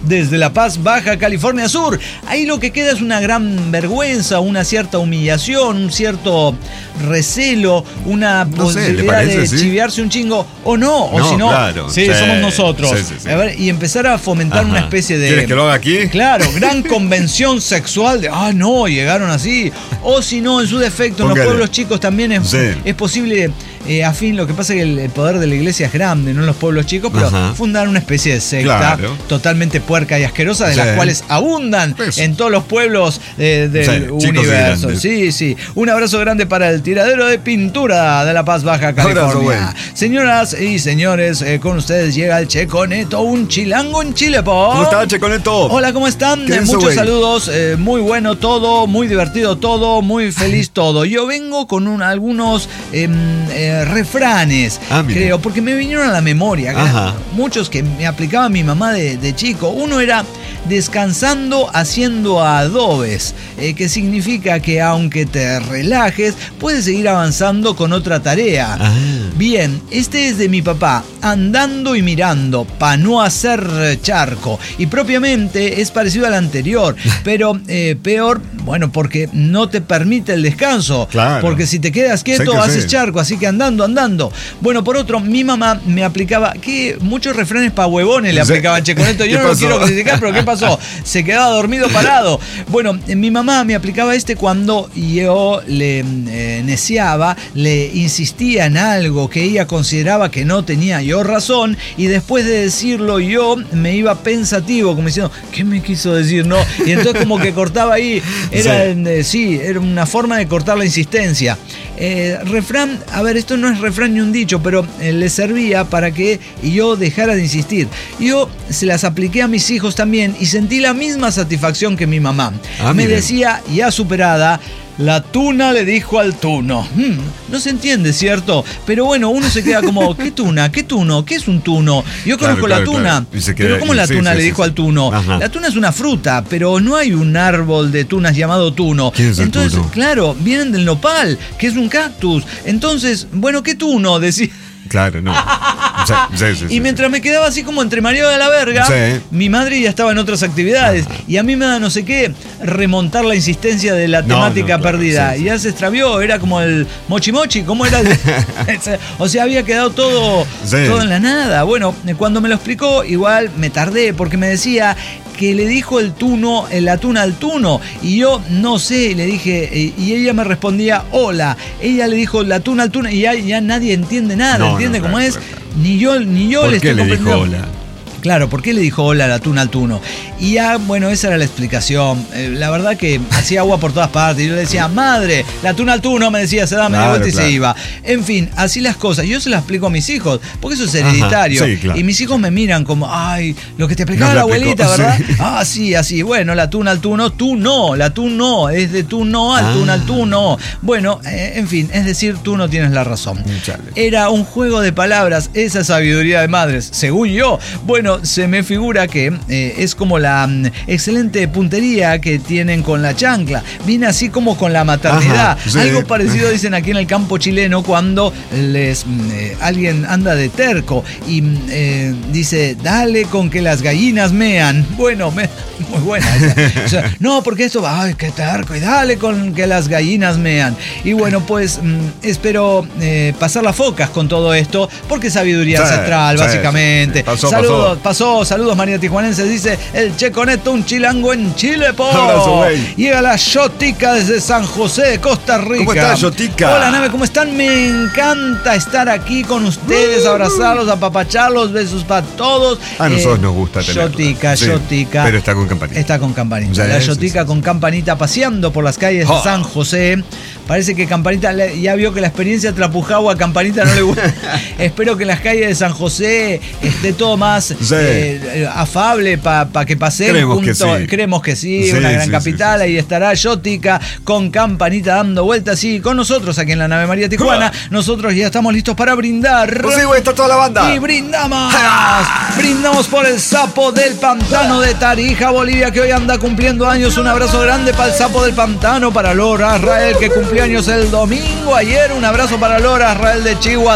desde La Paz, Baja California Sur. Ahí lo que queda es una gran vergüenza, una cierta humillación, un cierto recelo, una No sé, posibilidad ¿le parece, de sí? chiviarse un chingo o no, o No, si no, claro. sí, Sí, somos nosotros. sí, sí, sí. A ver, y empezar a fomentar Ajá. una especie de... ¿Quieres que lo haga aquí? Claro, gran convención sexual de, ah, no, llegaron así. O si no, en su defecto, en los Póngale. pueblos chicos también es, Sí. es posible, eh, a fin, lo que pasa es que el, el poder de la iglesia es grande, no en los pueblos chicos, pero Ajá. fundar una especie de secta Claro. totalmente puerca y asquerosa, de Sí. las cuales abundan Pues. en todos los pueblos eh, del Sí, chicos y universo. grandes. Sí, sí. Un abrazo grande para el tiradero de pintura de La Paz, Baja Abrazo, California. güey. Señoras y señores, eh, con ustedes llega el Checo Neto, un chilango en Chile, po. ¿Cómo está, Checoneto? Hola, ¿cómo están? ¿Qué Eh, dice, muchos güey? saludos, eh, muy bueno todo, muy divertido todo, muy feliz todo. Yo vengo con un- algunos em, eh, refranes, Ah, mira. creo, porque me vinieron a la memoria. que Ajá. eran muchos que me aplicaba mi mamá de, de chico. Uno era descansando haciendo adobes, eh, que significa que aunque te relajes, puedes seguir avanzando con otra tarea. Ah. Bien, este es de mi papá, andando y mirando, pa' no hacer charco. Y propiamente es parecido al anterior, pero eh, peor, bueno, porque no te permite el descanso. Claro. Porque si te quedas quieto, Sé que haces sí. charco, así que andando, andando. Bueno, por otro, mi mamá me aplicaba, que muchos refranes pa' huevones le Sí. aplicaban Checoneto. ¿Qué Yo no lo pasó? quiero criticar, pero ¿qué pasó? Se quedaba dormido parado. Bueno, eh, mi mamá me aplicaba este cuando yo le eh, neciaba, le insistía en algo que ella consideraba que no tenía yo razón, y después de decirlo yo me iba pensativo, como diciendo, ¿qué me quiso decir? No. Y entonces como que cortaba ahí, era, Sí. eh, sí, era una forma de cortar la insistencia. Eh, refrán, a ver, esto no es refrán ni un dicho, pero eh, le servía para que yo dejara de insistir. Yo se las apliqué a mis hijos también y sentí la misma satisfacción que mi mamá. Ah, me miren. decía, ya superada, la tuna le dijo al tuno. Hmm, no se entiende, ¿cierto? Pero bueno, uno se queda como, ¿qué tuna? ¿Qué tuno? ¿Qué es un tuno? Yo Claro, conozco claro, la tuna. claro. Y se queda- Pero ¿cómo la sí, tuna sí, le sí, dijo sí. al tuno? Ajá. La tuna es una fruta, pero no hay un árbol de tunas llamado tuno. ¿Quién es el Entonces, tuno? claro, vienen del nopal, que es un cactus. Entonces, bueno, ¿qué tuno? Decía. Claro, no. Sí, sí, sí, Y sí, mientras me quedaba así como entre mareado de la verga, Sí. mi madre ya estaba en otras actividades. Y a mí me da no sé qué remontar la insistencia de la No, temática no, claro, perdida. sí, sí. Y ya se extravió, era como el mochi mochi, ¿cómo era? El- o sea, había quedado todo, Sí. todo en la nada. Bueno, cuando me lo explicó, igual me tardé, porque me decía que le dijo el tuno, la tuna al tuno. Y yo no sé, le dije, eh, y ella me respondía, hola. Ella le dijo la tuna al tuno, y ya, ya nadie entiende nada, No, ¿entiende no, cómo claro, es? claro, claro. Ni yo, ni yo ¿Por le qué estoy le dijo comprendiendo. hola? Claro, ¿por qué le dijo hola a la tuna al tuno? Y ya, bueno, esa era la explicación. Eh, la verdad que hacía agua por todas partes. Y yo le decía, madre, la tuna al tuno, me decía, se daba media Claro, vuelta y claro. se iba. En fin, así las cosas. Yo se las explico a mis hijos, porque eso es hereditario. sí, claro. Y mis hijos me miran como, ay, lo que te explicaba Nos la la explicó, abuelita, ¿verdad? sí. Ah, sí, así. Bueno, la tuna al tuno, tú no, la tú no, es de tú no al Ah. tuna al tú no. Bueno, eh, en fin, es decir, tú no tienes la razón. Chale. Era un juego de palabras, esa sabiduría de madres, según yo. Bueno, se me figura que eh, es como la mm, excelente puntería que tienen con la chancla. Viene así como con la maternidad. Ajá, sí. Algo parecido dicen aquí en el campo chileno cuando les mm, eh, alguien anda de terco y mm, eh, dice, dale con que las gallinas mean. Bueno, me, muy buena esa. O sea, no, porque esto, ay, qué terco, y dale con que las gallinas mean. Y bueno, pues mm, espero eh, pasar las focas con todo esto, porque es sabiduría Sí, ancestral, sí, básicamente. sí. Pasó, saludos, pasó. saludos María Tijuanense, dice el Checoneto, un chilango en Chile, po. Abrazo, güey. Llega la Yotica desde San José de Costa Rica. ¿Cómo estás, Yotica? Hola, nave, ¿cómo están? Me encanta estar aquí con ustedes, abrazarlos, apapacharlos, besos para todos. A nosotros nos gusta tenerla. Yotica, Sí, Yotica. pero está con campanita. Está con campanita. Sí, la sí, Yotica sí, con campanita paseando por las calles de Oh. San José. Parece que Campanita le- ya vio que la experiencia Trapujagua a Campanita no le gusta. Espero que en las calles de San José esté todo más Sí. eh, afable para pa que paseen Creemos que junto. sí. Creemos que sí, Sí, una gran sí, capital. sí, sí, Ahí estará Yotica con Campanita dando vueltas y con nosotros aquí en la nave María Tijuana. Nosotros ya estamos listos para brindar. Pues sí, güey, está toda la banda. Y brindamos. Brindamos por el sapo del pantano de Tarija, Bolivia, que hoy anda cumpliendo años. Un abrazo grande para el sapo del pantano, para Lora Israel, que cumplió años el domingo ayer. Un abrazo para Lora Israel de Chihuahua.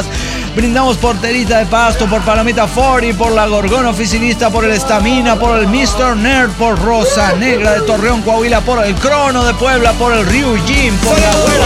Brindamos por Terita de Pasto, por Palomita Fori, por la Gorgona Oficinista, por el Estamina, por el mister Nerd, por Rosa Negra de Torreón, Coahuila, por el Crono de Puebla, por el Ryu Jim, por la Abuela.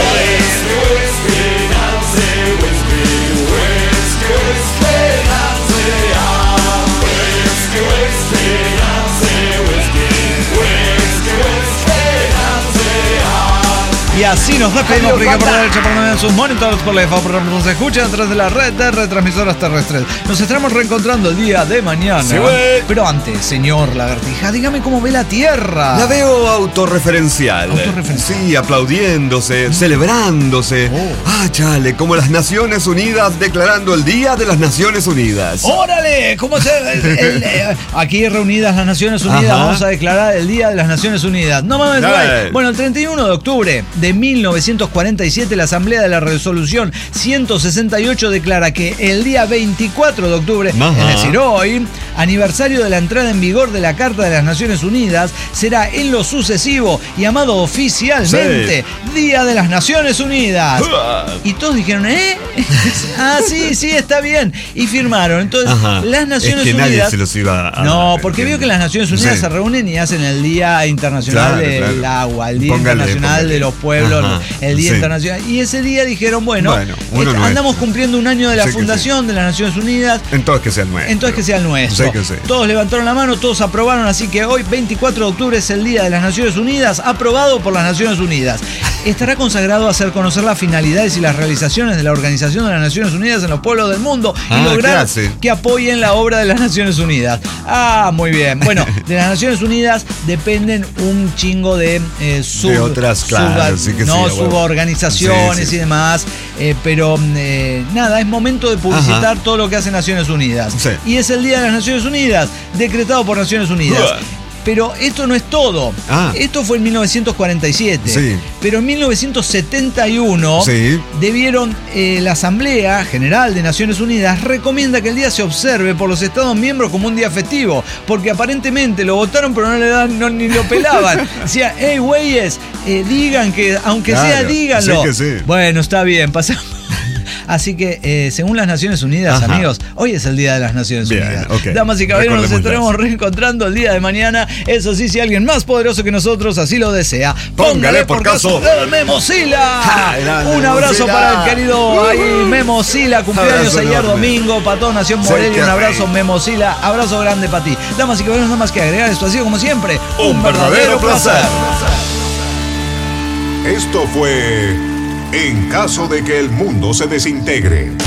Y así nos despedimos, porque por la derecha, por medio de sus monitores, por la F A, por nos escuchan a través de la red de retransmisoras terrestres. Nos estaremos reencontrando el día de mañana. Sí, pero antes, señor Lagartija, dígame cómo ve la Tierra. La veo autorreferencial. Autorreferencial. Sí, aplaudiéndose, mm. celebrándose. Oh. Ah, chale, como las Naciones Unidas declarando el Día de las Naciones Unidas. ¡Órale! ¿Cómo se...? El, el, el, aquí reunidas las Naciones Unidas, ajá, vamos a declarar el Día de las Naciones Unidas. No mames, güey. Bueno, el treinta y uno de octubre de mil novecientos cuarenta y siete, la Asamblea de la Resolución ciento sesenta y ocho declara que el día veinticuatro de octubre, ajá, es decir, hoy, aniversario de la entrada en vigor de la Carta de las Naciones Unidas, será en lo sucesivo llamado oficialmente sí. Día de las Naciones Unidas. Y todos dijeron, ¿eh? Ah, sí, sí, está bien. Y firmaron. Entonces, ajá, las Naciones es que Unidas... nadie se los iba a... No, porque vio que las Naciones Unidas sí. se reúnen y hacen el Día Internacional claro, del claro. Agua, el Día póngale, Internacional póngale. de los Pueblos, ajá, el Día sí. Internacional. Y ese día dijeron, bueno, bueno este, no andamos cumpliendo un año de la sí fundación sí. de las Naciones Unidas. Entonces que sea el nuestro. Entonces que sea el nuestro. Sí que sí. Todos levantaron la mano, todos aprobaron, así que hoy, veinticuatro de octubre, es el Día de las Naciones Unidas, aprobado por las Naciones Unidas. Estará consagrado a hacer conocer las finalidades y las realizaciones de la Organización de las Naciones Unidas en los pueblos del mundo y ah, lograr que apoyen la obra de las Naciones Unidas. Ah, muy bien. Bueno, de las Naciones Unidas dependen un chingo de eh, sub, de otras, claro, sub, sí que no, sí, suborganizaciones sí, sí. y demás, eh, pero eh, nada, es momento de publicitar ajá. todo lo que hace Naciones Unidas. Sí. Y es el Día de las Naciones Unidas, decretado por Naciones Unidas. Uh. Pero esto no es todo. Ah. Esto fue en mil novecientos cuarenta y siete. Sí. Pero en mil novecientos setenta y uno sí. debieron, eh, la Asamblea General de Naciones Unidas recomienda que el día se observe por los Estados miembros como un día festivo, porque aparentemente lo votaron pero no le dan, no, ni lo pelaban. Decía, hey güeyes, eh, digan que, aunque claro, sea, díganlo. Sí que sí. Bueno, está bien, pasamos. Así que, eh, según las Naciones Unidas, ajá, amigos, hoy es el Día de las Naciones bien, Unidas. Okay. Damas y caballeros, nos estaremos reencontrando el día de mañana. Eso sí, si alguien más poderoso que nosotros así lo desea, póngale, póngale por caso el Memosila. Un abrazo para el querido ahí, Memosila, cumpleaños ayer domingo, para toda Nación Morelia. Un abrazo, Memosila, abrazo grande para ti. Damas y caballeros, nada más que agregar, esto ha sido como siempre un, un verdadero, verdadero placer. placer. Esto fue... En caso de que el mundo se desintegre.